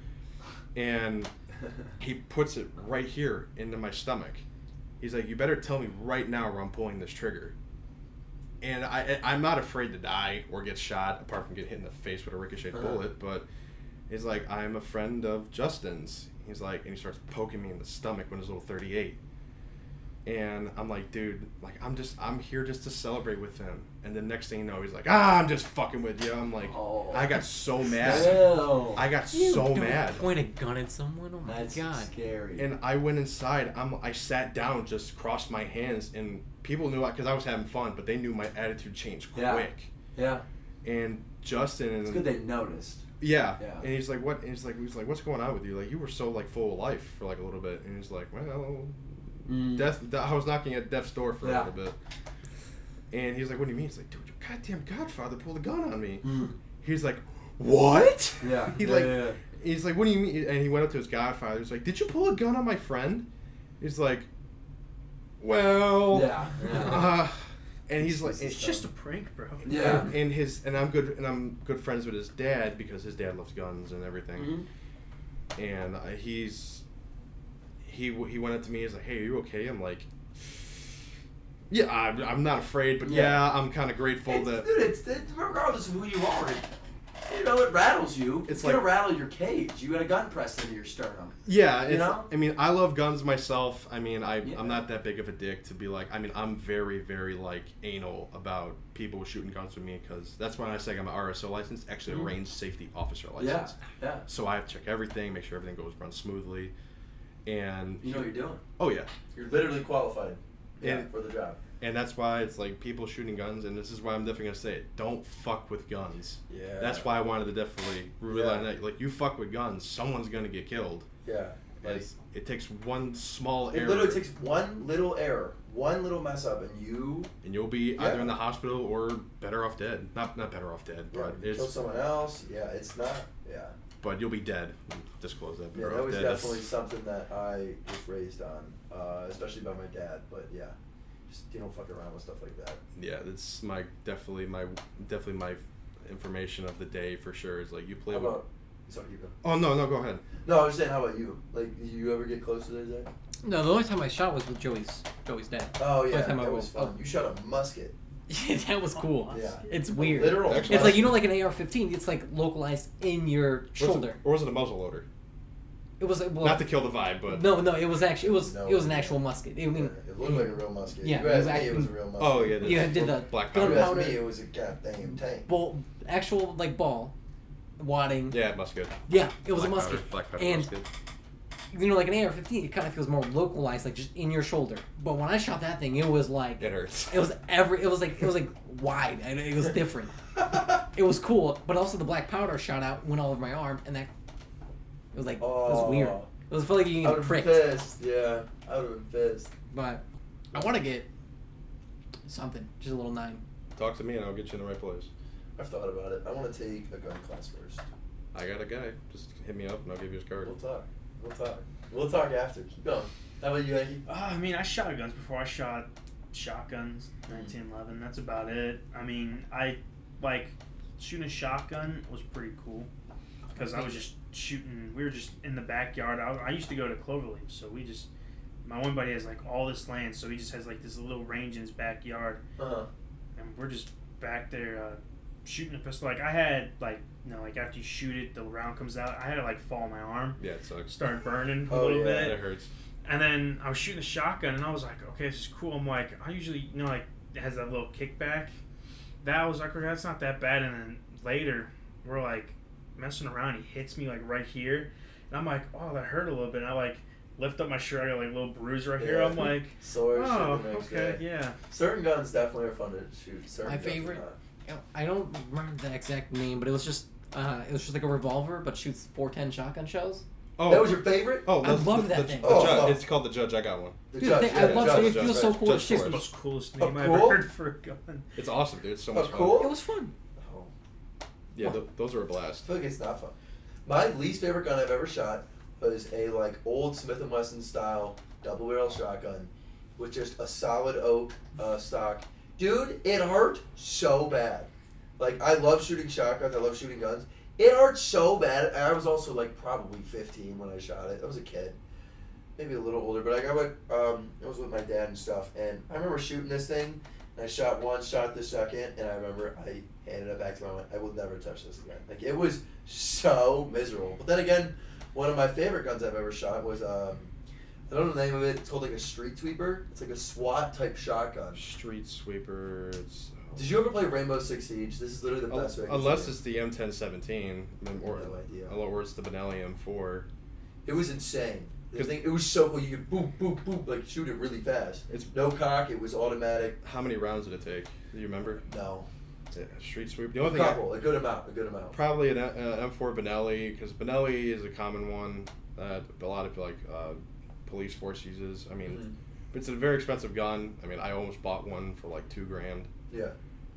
S4: And he puts it right here into my stomach. He's like, "You better tell me right now where I'm pulling this trigger." And I, I'm not afraid to die or get shot, apart from getting hit in the face with a ricocheted
S2: Uh-huh.
S4: bullet. But he's like, "I'm a friend of Justin's." He's like, and he starts poking me in the stomach with his little thirty-eight. And I'm like, dude, like, I'm just, I'm here just to celebrate with him. And the next thing you know, he's like, "Ah, I'm just fucking with you." I'm like,
S2: Oh.
S4: I got so mad.
S2: Ew.
S4: I got
S3: You
S4: so
S3: don't
S4: mad.
S3: Point a gun at someone. Oh my
S2: That's
S3: god.
S2: scary.
S4: And I went inside. I'm, I sat down, just crossed my hands, and people knew, because I was having fun, but they knew my attitude changed quick.
S2: Yeah. Yeah.
S4: And Justin and
S2: It's good they noticed.
S4: yeah.
S2: Yeah.
S4: And he's like, "What?" And he's like, "He's like, what's going on with you? Like, you were so like full of life for like a little bit." And he's like, "Well,
S2: Mm.
S4: death. I was knocking at death's door for
S2: Yeah.
S4: a little bit." And he's like, "What do you mean?" He's like, "Dude, your goddamn godfather pulled a gun on me."
S2: Mm.
S4: He's like, "What?"
S2: Yeah.
S4: He
S2: yeah,
S4: like,
S2: yeah, yeah.
S4: he's like, "What do you mean?" And he went up to his godfather. He's like, "Did you pull a gun on my friend?" He's like, "Well,
S2: Yeah. yeah.
S4: uh," and he's like,
S6: It's just a prank, bro.
S2: Yeah.
S4: and, and his and I'm good and I'm good friends with his dad because his dad loves guns and everything.
S2: Mhm.
S4: And uh, he's he he went up to me. He's like, "Hey, are you okay?" I'm like, "Yeah, I'm, I'm not afraid, but yeah,
S2: Yeah.
S4: I'm kind of grateful
S2: It's,
S4: that."
S2: dude, it's, it's regardless of who you are. It, you know, it rattles you. It's,
S4: It's
S2: gonna
S4: like-
S2: rattle your cage. You got a gun pressed into your sternum.
S4: Yeah,
S2: You
S4: it's,
S2: know?
S4: I mean, I love guns myself. I mean, I
S2: Yeah.
S4: I'm not that big of a dick to be like. I mean, I'm very very like anal about people shooting guns with me because that's when I say I'm an R S O license, actually a
S2: Mhm.
S4: range safety officer
S2: Yeah.
S4: license.
S2: Yeah.
S4: So I have to check everything, make sure everything goes runs smoothly, and
S2: You know what you're doing.
S4: oh yeah.
S2: You're literally qualified. Yeah,
S4: And-
S2: for the job.
S4: And that's why it's like people shooting guns, and this is why I'm definitely gonna say it. Don't fuck with guns.
S2: Yeah.
S4: That's why I wanted to definitely rule
S2: Yeah.
S4: on that. Like, you fuck with guns, someone's gonna get killed.
S2: Yeah. Like,
S4: It's, it takes one small
S2: it
S4: error,
S2: literally takes one little error, one little mess up, and you
S4: and you'll be
S2: Yeah.
S4: either in the hospital or better off dead. Not not better off dead,
S2: yeah,
S4: but
S2: kill
S4: it's
S2: someone else. Yeah, it's not. Yeah.
S4: but you'll be dead. Disclose that.
S2: Yeah,
S4: Better
S2: that
S4: off
S2: was
S4: dead.
S2: definitely
S4: That's-
S2: something that I was raised on, uh, especially by my dad. But yeah, just you don't fuck around with stuff like that.
S4: yeah, that's my definitely my definitely my information of the day for sure. Is like you play
S2: How
S4: with.
S2: about? Sorry, you go.
S4: Oh no no go ahead.
S2: No, I was saying, how about you? Like, did you ever get close to that, Zach?
S3: No, the only time I shot was with Joey's Joey's dad.
S2: Oh yeah,
S3: First time I
S2: that was
S3: rolled.
S2: fun. You shot a musket.
S3: Yeah, that was cool.
S2: Yeah.
S3: It's weird.
S2: Literal.
S4: Actually-
S3: It's like, you know, like an A R fifteen. It's like localized in your
S4: Was it-
S3: shoulder.
S4: or was it a muzzle loader?
S3: It was like, well,
S4: Not to kill the vibe, but
S3: no, no, it was actually it was
S2: No.
S3: it was an actual musket. I mean,
S2: Yeah, it looked like a real musket.
S3: Yeah,
S2: you
S3: it was
S2: asked me, it
S3: act-
S2: was a real musket.
S4: oh yeah, the
S3: You did the
S4: black
S3: gun
S2: You
S4: powder.
S2: asked
S3: powder.
S2: me, it was a goddamn tank.
S3: ball, actual like ball, wadding.
S4: Yeah, musket.
S3: Yeah, it was
S4: Black
S3: a musket.
S4: Powder, black powder
S3: and
S4: musket.
S3: you know, like an A R fifteen, it kind of feels more localized, like just in your shoulder. But when I shot that thing, it was like
S4: It hurts.
S3: it was every it was like it was like wide and it was different. It was cool, but also the black powder shot out, went all over my arm, and that it was like it was weird.
S2: Oh.
S3: It was felt like you
S2: I
S3: get
S2: would have
S3: pricked.
S2: been pissed. Yeah, I would have been pissed.
S3: But I want to get something, just a little nine.
S4: Talk to me and I'll get you in the right place.
S2: I've thought about it. I want to take a gun class first.
S4: I got a guy. Just hit me up and I'll give you his card.
S2: We'll talk. We'll talk. We'll talk after. Keep going. How about you, Yankee?
S6: Uh, I mean, I shot guns before. I shot shotguns, nineteen eleven. That's about it. I mean, I like shooting a shotgun was pretty cool because I was just shooting. We were just in the backyard. I, I used to go to Cloverleaf, so we just. My one buddy has like all this land, so he just has like this little range in his backyard,
S2: Uh huh.
S6: and we're just back there uh, shooting a pistol. Like I had like you know like after you shoot it, the round comes out. I had to like fall on my arm,
S4: Yeah, it sucks.
S6: start burning a
S2: Oh,
S6: little
S2: yeah.
S6: bit.
S4: That hurts.
S6: And then I was shooting a shotgun, and I was like, okay, this is cool. I'm like, I usually, you know, like, it has that little kickback. That was like, okay, that's not that bad. And then later, we're like messing around. He hits me like right here. And I'm like, oh, that hurt a little bit. And I like lift up my shirt. I got like a little bruise right here.
S2: Yeah.
S6: I'm like,
S2: Sore
S6: oh,
S2: shit the next
S6: okay,
S2: day.
S6: yeah.
S2: Certain guns definitely are fun to shoot. Certain
S3: My
S2: guns are
S3: favorite
S2: not.
S3: I don't remember the exact name, but it was just uh, it was just like a revolver, but shoots four ten shotgun shells.
S4: Oh,
S11: That was your favorite?
S4: oh,
S3: I
S4: the,
S3: love
S4: the,
S3: that
S4: the,
S3: thing.
S4: the
S11: Oh,
S4: judge.
S11: oh.
S4: It's called the Judge. I got one.
S11: The
S3: Dude,
S11: judge,
S3: they-
S11: yeah,
S3: I
S11: the
S3: love
S11: judge,
S3: it.
S11: the
S3: It feels
S11: judge,
S3: so
S11: right.
S3: cool.
S4: Judge
S3: It's just-
S6: The
S4: Forrest.
S6: most coolest
S11: Oh,
S6: name I've
S11: cool?
S6: ever heard for a gun.
S4: It's awesome, dude. It's so
S11: Oh,
S4: much
S11: cool?
S4: fun.
S3: It was fun.
S11: Oh,
S4: Yeah, th- those are a blast.
S11: I feel like it's not fun. My least favorite gun I've ever shot was a like old Smith and Wesson style double barrel shotgun with just a solid oak uh, stock. Dude, it hurt so bad. Like I love shooting shotguns. I love shooting guns. It hurt so bad. I was also like probably fifteen when I shot it. I was a kid, maybe a little older, but I got with um, I was with my dad and stuff, and I remember shooting this thing. And I shot one, shot the second, and I remember I handed it back to my mom. I will never touch this again. Like it was so miserable. But then again, one of my favorite guns I've ever shot was um, I don't know the name of it. It's called like a street sweeper. It's like a SWAT type shotgun.
S4: Street sweeper. It's,
S11: Did you ever play Rainbow Six Siege? This is literally the
S4: Un-
S11: best way. I can
S4: unless
S11: say it.
S4: it's the M ten seventeen, or,
S11: No idea.
S4: or it's the Benelli M four.
S11: It was insane. The
S4: 'Cause-
S11: thing, it was so cool. You could boop, boop, boop, like shoot it really fast.
S4: It's
S11: No cock. It was automatic.
S4: how many rounds did it take? Do you remember?
S11: No.
S4: Yeah, street sweep. The
S11: A
S4: only thing I,
S11: couple. A good amount. A good amount.
S4: probably an uh, M four Benelli, because Benelli is a common one that a lot of like uh, police force uses. I mean,
S11: Mhm.
S4: it's a very expensive gun. I mean, I almost bought one for like two grand,
S11: Yeah.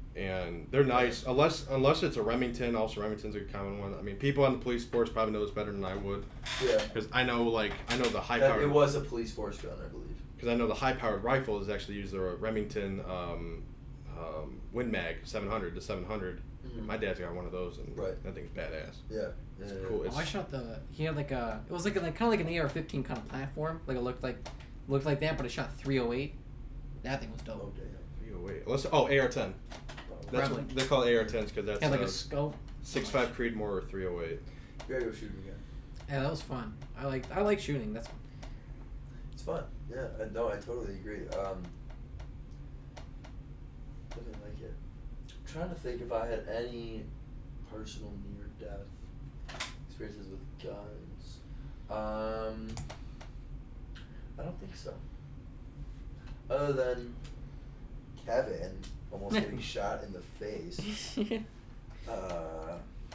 S4: and they're nice. Unless unless it's a Remington. Also, Remington's a common one. I mean, people on the police force probably know this better than I would,
S11: Yeah.
S4: because I know like I know the high
S11: That,
S4: powered.
S11: it was a police force gun, I believe.
S4: Because I know the high-powered rifle is actually used the Remington um, um, Win Mag seven hundred to seven hundred.
S11: Mhm.
S4: My dad's got one of those, and
S11: Right.
S4: that thing's badass.
S11: Yeah.
S4: It's
S11: yeah,
S4: cool.
S3: Oh,
S4: It's,
S3: I shot the. He had like a. It was like, a, like kind of like an A R fifteen kind of platform. Like it looked like, looked like that, but it shot three oh eight. That thing was
S11: Oh,
S3: dope.
S11: damn.
S4: oh, wait, let's, oh, A R ten. That's
S3: Probably.
S4: what they call it A R tens because that's
S3: Had like
S4: uh,
S3: a scope.
S4: six five Creedmoor or three oh eight.
S11: You gotta go shoot him again.
S3: Yeah, that was fun. I like. I like shooting. That's.
S11: It's fun. Yeah. I, no, I totally agree. Um, I didn't like it. I'm trying to think if I had any personal near-death experiences with guns. Um, I don't think so. Other than Kevin almost getting shot in the face. Uh,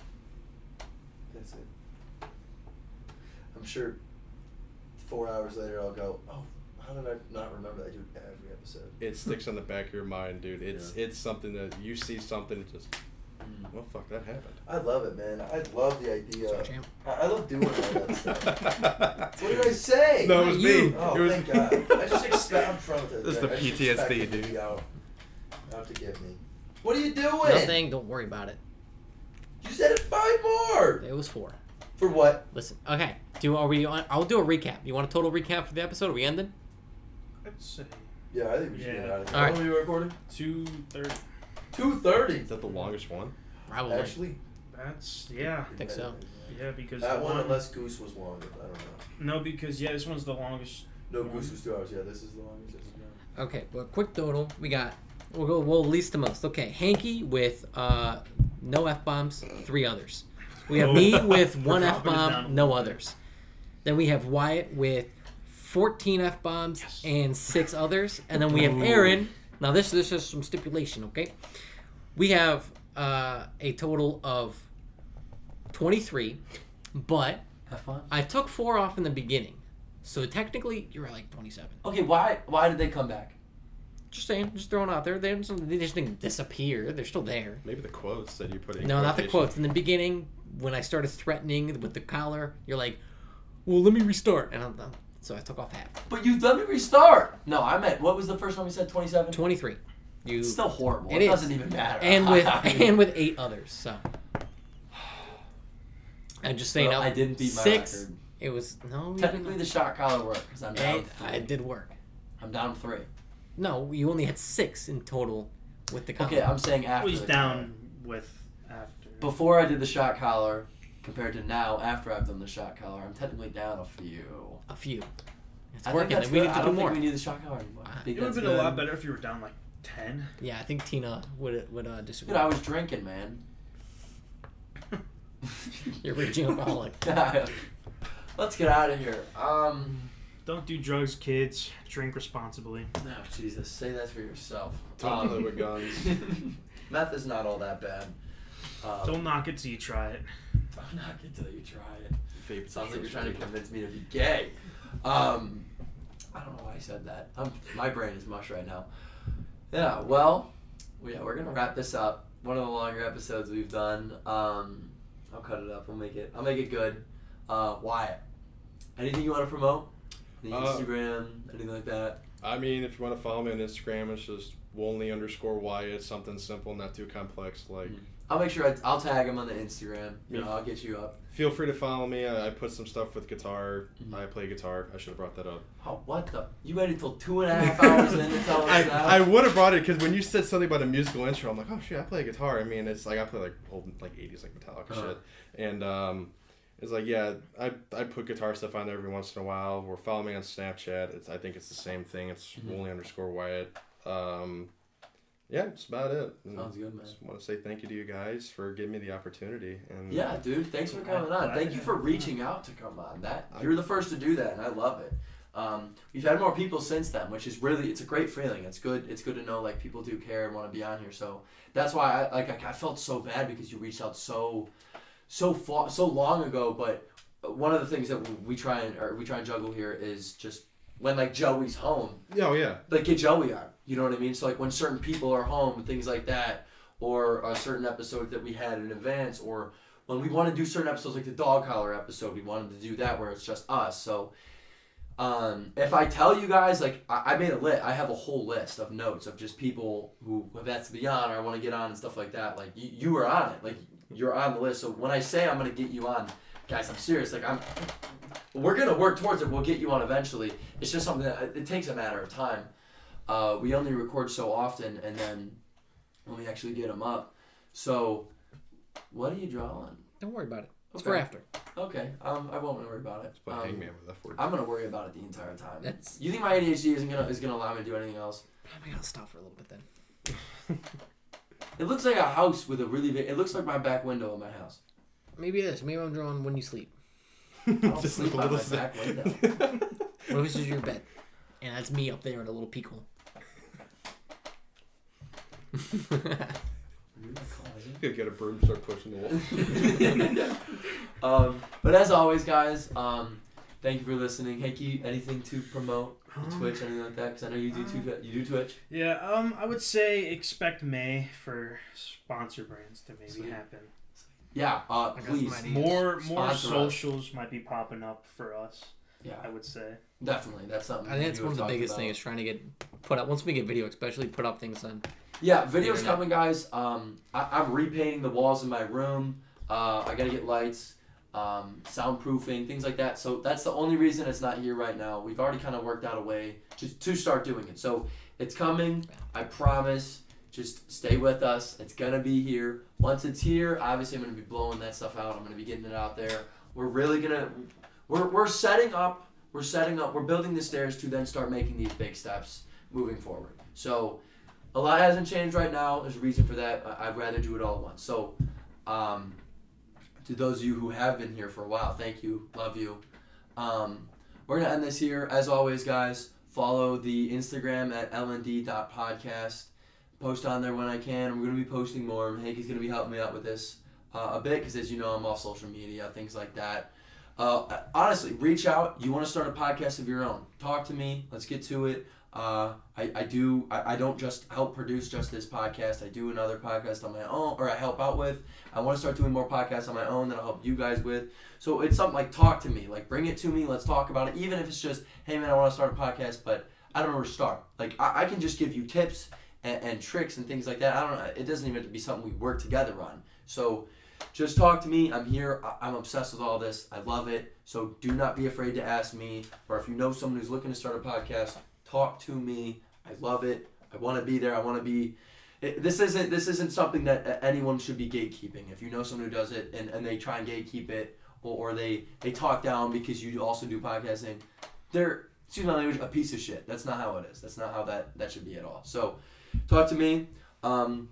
S11: that's it. I'm sure four hours later I'll go, oh, how did I not remember that? I do it every episode.
S4: It sticks on the back of your mind, dude. It's
S11: Yeah.
S4: it's something that you see something, it just,
S11: Mm.
S4: well, fuck, that happened.
S11: I love it, man. I love the idea.
S3: Sorry, champ.
S11: I, I love doing all that stuff. What did I say?
S4: No, it was
S3: You.
S4: me.
S11: Oh,
S4: it was
S11: thank God. I just expect I'm from it.
S4: This is the
S11: I just
S4: P T S D,
S11: expect it to
S4: dude.
S11: be out. Out to give me. What are you doing?
S3: Nothing. Don't worry about it.
S11: You said it five more.
S3: It was four.
S11: For what?
S3: Listen. Okay. Do are we? On, I'll do a recap. You want a total recap for the episode? Are we ending?
S6: I'd say
S11: Yeah, I think we should
S6: Yeah.
S11: get out of here.
S3: All
S11: How
S3: right.
S11: long are you recording?
S6: two thirty.
S11: Two thirty.
S4: Is that the longest one?
S3: Probably.
S11: Actually,
S6: That's yeah,
S3: I think so.
S6: yeah. Because
S11: that
S6: the
S11: one, unless Goose was longer. I don't know.
S6: no, because yeah, this one's the longest.
S11: No,
S6: one.
S11: Goose was two hours. Yeah, this is the longest. This is the
S3: Okay. Well, quick total. We got. We'll go. We'll least to most. Okay. Hanky with uh, no f bombs. Three others. We have
S6: Oh.
S3: me with
S6: We're
S3: one
S6: dropping
S3: f
S6: it down a
S3: bomb. No
S6: little bit.
S3: others. Then we have Wyatt with fourteen f bombs and six others, and then we have Aaron. Now this this is some stipulation. Okay. We have uh, a total of twenty-three, but
S2: Have fun.
S3: I took four off in the beginning, so technically you're at like twenty-seven.
S2: Okay, why why did they come back?
S3: Just saying, just throwing it out there. They, didn't- they just didn't disappear. They're still there.
S4: Maybe the quotes that you put in.
S3: No, not the
S4: quotation.
S3: quotes. In the beginning, when I started threatening with the collar, you're like, "Well, let me restart," and I'm done. So I took off half.
S2: But you let me restart. No, I meant what was the first one we said? Twenty-seven.
S3: Twenty-three. You
S2: It's still horrible.
S3: It
S2: It,
S3: is.
S2: doesn't even matter.
S3: and with and with eight others. So I'm just saying.
S2: Well,
S3: out
S2: I didn't beat my
S3: six.
S2: record.
S3: It was no. you
S2: Technically,
S3: didn't.
S2: the shot collar worked because I'm down
S3: It,
S2: three.
S3: I did work.
S2: I'm down three.
S3: No, you only had six in total with the collar.
S2: Okay, I'm saying after.
S6: Well, he's
S2: the
S6: down
S2: collar.
S6: with after.
S2: Before I did the shot collar, compared to now after I've done the shot collar, I'm technically down a few.
S3: A few. It's
S2: I
S3: working.
S2: think that's
S3: and we
S2: good.
S3: need to
S2: I
S3: do
S2: don't
S3: more.
S2: think we need the shot collar anymore. I think
S6: It would have
S2: that's
S6: been a lot
S2: good.
S6: better if you were down like ten.
S3: Yeah, I think Tina would would uh, disagree.
S2: Dude, I was drinking, man.
S3: You're a raging alcoholic.
S2: Let's get out of here. Um.
S6: Don't do drugs, kids. Drink responsibly.
S2: No, Jesus, say that for yourself.
S4: Don't
S2: Um,
S4: play with guns.
S2: Meth is not all that bad. Um,
S6: Don't knock it till you try it.
S2: Don't knock it till you try it.
S4: Vape
S2: Sounds like you're
S4: is
S2: trying to
S4: really-
S2: convince me to be gay. Um, I don't know why I said that. I'm, my brain is mush right now. Yeah, well, yeah, we're gonna wrap this up. One of the longer episodes we've done. Um, I'll cut it up. I'll make it. I'll make it good. Uh, Wyatt, anything you want to promote? The
S4: Uh,
S2: Instagram, anything like that?
S4: I mean, if you want to follow me on Instagram, it's just Wolney underscore Wyatt. Something simple, not too complex. Like,
S2: I'll make sure I, I'll tag him on the Instagram. You know, I'll get you up.
S4: feel free to follow me. I, I put some stuff with guitar. I play guitar. I should have brought that up.
S2: Oh, what the? You waited till two and a half hours in to tell us
S4: I,
S2: that?
S4: I would have brought it because when you said something about a musical instrument, I'm like, oh shit, I play guitar. I mean, it's like I play like old like eighties like Metallica
S2: Uh-huh.
S4: shit, and um, it's like yeah, I I put guitar stuff on there every once in a while. Or follow me on Snapchat. It's I think it's the same thing. It's
S2: Mhm.
S4: Wolney underscore Wyatt. Um, yeah, that's about it. And
S2: Sounds good, man.
S4: Just want to say thank you to you guys for giving me the opportunity. And
S2: Yeah, dude. Thanks for coming on. Thank you for reaching out to come on. That you're the first to do that, and I love it. Um, we've had more people since then, which is really it's a great feeling. It's good. It's good to know like people do care and want to be on here. So that's why I like I, I felt so bad because you reached out so so far so long ago. But one of the things that we try and or we try and juggle here is just when like Joey's home.
S4: Oh yeah.
S2: Like get Joey on. You know what I mean? So like when certain people are home and things like that, or a certain episode that we had in advance, or when we want to do certain episodes like the dog collar episode, we wanted to do that where it's just us. So um, if I tell you guys, like I, I made a list, I have a whole list of notes of just people who have asked to be on or I want to get on and stuff like that. Like you, you are on it. Like you're on the list. So when I say I'm gonna get you on, guys, I'm serious. Like I'm. We're gonna work towards it. We'll get you on eventually. It's just something that it takes a matter of time. Uh, we only record so often, and then when we actually get them up. So, what are you drawing?
S3: Don't worry about it. It's
S2: Okay.
S3: for after.
S2: Okay, um, I won't worry about it.
S4: Play
S2: Um,
S4: Hangman with F word.
S2: I'm gonna worry about it the entire time.
S3: That's-
S2: You think my A D H D isn't gonna is gonna allow me to do anything else?
S3: I gotta stop for a little bit then.
S2: It looks like a house with a really big. It looks like my back window in my house.
S3: Maybe it is. Maybe I'm drawing when you sleep.
S2: I don't
S4: Just
S2: sleep
S4: a
S2: by my
S4: little
S2: back
S4: bit.
S2: window.
S3: What if this is your bed? And that's me up there in a little peak hole.
S4: Could get a broom, start pushing the wall.
S2: um, but as always, guys, um, thank you for listening. Hey, Key, anything to promote?
S6: Um,
S2: Twitch, anything like that? Because I know you do. Tw- you do Twitch.
S6: Yeah, um, I would say expect May for sponsor brands to maybe
S2: Sweet.
S6: happen.
S2: Yeah, uh,
S3: got
S2: please.
S3: some ideas.
S6: More more
S2: Sponsor us.
S6: socials might be popping up for us.
S2: Yeah,
S6: I would say.
S2: definitely. That's something.
S3: I think that's
S2: you
S3: one of
S2: have
S3: the
S2: talked
S3: biggest
S2: about.
S3: things, trying to get put up. Once we get video, especially put up things on.
S2: Yeah, videos
S3: Internet.
S2: coming, guys. Um, I, I'm repainting the walls in my room. Uh, I gotta get lights, um, soundproofing, things like that. So that's the only reason it's not here right now. We've already kind of worked out a way to, to start doing it. So it's coming. I promise. Just stay with us. It's gonna be here. Once it's here, obviously I'm gonna be blowing that stuff out. I'm gonna be getting it out there. We're really gonna. We're we're setting up. We're setting up. We're building the stairs to then start making these big steps moving forward. So. A lot hasn't changed right now. There's a reason for that. I- I'd rather do it all at once. So, um, to those of you who have been here for a while, thank you. Love you. Um, we're going to end this here. As always, guys, follow the Instagram at l n d dot podcast. Post on there when I can. We're going to be posting more. Hank is going to be helping me out with this uh, a bit because, as you know, I'm off social media, things like that. Uh, honestly, reach out. You want to start a podcast of your own. Talk to me. Let's get to it. Uh, I, I do, I, I don't just help produce just this podcast. I do another podcast on my own, or I help out with. I want to start doing more podcasts on my own that I'll help you guys with. So it's something like talk to me, like bring it to me. Let's talk about it. Even if it's just, hey man, I want to start a podcast, but I don't know where to start. Like I, I can just give you tips and, and tricks and things like that. I don't know. It doesn't even have to be something we work together on. So just talk to me. I'm here. I, I'm obsessed with all this. I love it. So do not be afraid to ask me, or if you know someone who's looking to start a podcast, talk to me. I love it. I want to be there. I want to be. It, this isn't this isn't something that anyone should be gatekeeping. If you know someone who does it and, and they try and gatekeep it, or, or they they talk down because you also do podcasting, they're, excuse my language, a piece of shit. That's not how it is. That's not how that that should be at all. So, talk to me. Um,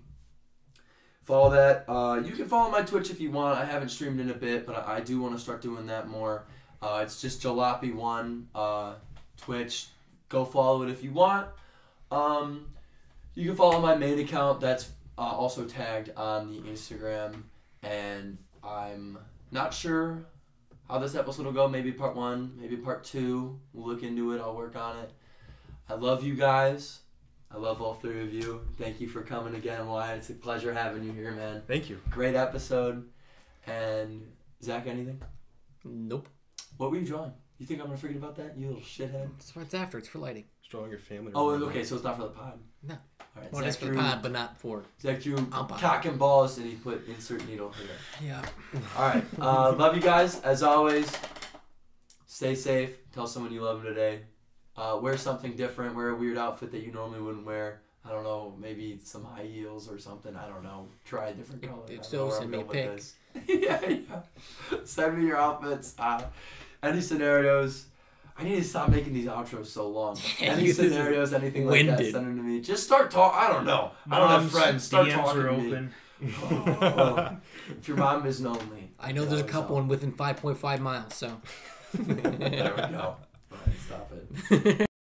S2: follow that. Uh, you can follow my Twitch if you want. I haven't streamed in a bit, but I, I do want to start doing that more. Uh, it's just Jalopy one uh, Twitch. Go follow it if you want. Um, you can follow my main account. That's uh, also tagged on the Instagram, and I'm not sure how this episode will go. Maybe part one, maybe part two. We'll look into it. I'll work on it. I love you guys. I love all three of you. Thank you for coming again, Wyatt. It's a pleasure having you here, man.
S4: Thank you.
S2: Great episode. And Zach, anything?
S3: Nope.
S2: What were you drawing? You think I'm gonna forget about that? You little shithead.
S3: That's what it's after. It's for lighting.
S4: It's drawing your family.
S2: Oh, okay. So it's not for the pod.
S3: No.
S2: All right.
S3: Well,
S2: Zach
S3: it's for
S2: drew,
S3: the pod, but not for.
S2: Zach drew
S3: I'll buy
S2: cock
S3: it.
S2: and balls, and he put insert needle here.
S3: Yeah.
S2: All right. Uh, love you guys as always. Stay safe. Tell someone you love them today. Uh, wear something different. Wear a weird outfit that you normally wouldn't wear. I don't know. Maybe some high heels or something. I don't know. Try a different color.
S3: If
S2: I don't
S3: so,
S2: know where
S3: send
S2: I'm
S3: me a
S2: going with
S3: pic.
S2: this. yeah, yeah. Send me your outfits. Uh, any scenarios. I need to stop making these outros so long. Any
S3: You-
S2: scenarios, anything like that,
S3: Winded.
S2: send them to me. Just start talking. I don't know. I don't have
S6: Mom's
S2: friends. Start
S6: D Ms
S2: talking
S6: are
S2: to me.
S6: open.
S2: Well, if your mom isn't only.
S3: I know
S2: you
S3: there's a
S2: so-
S3: couple in within five point five miles, so.
S2: There we go. All right, stop it.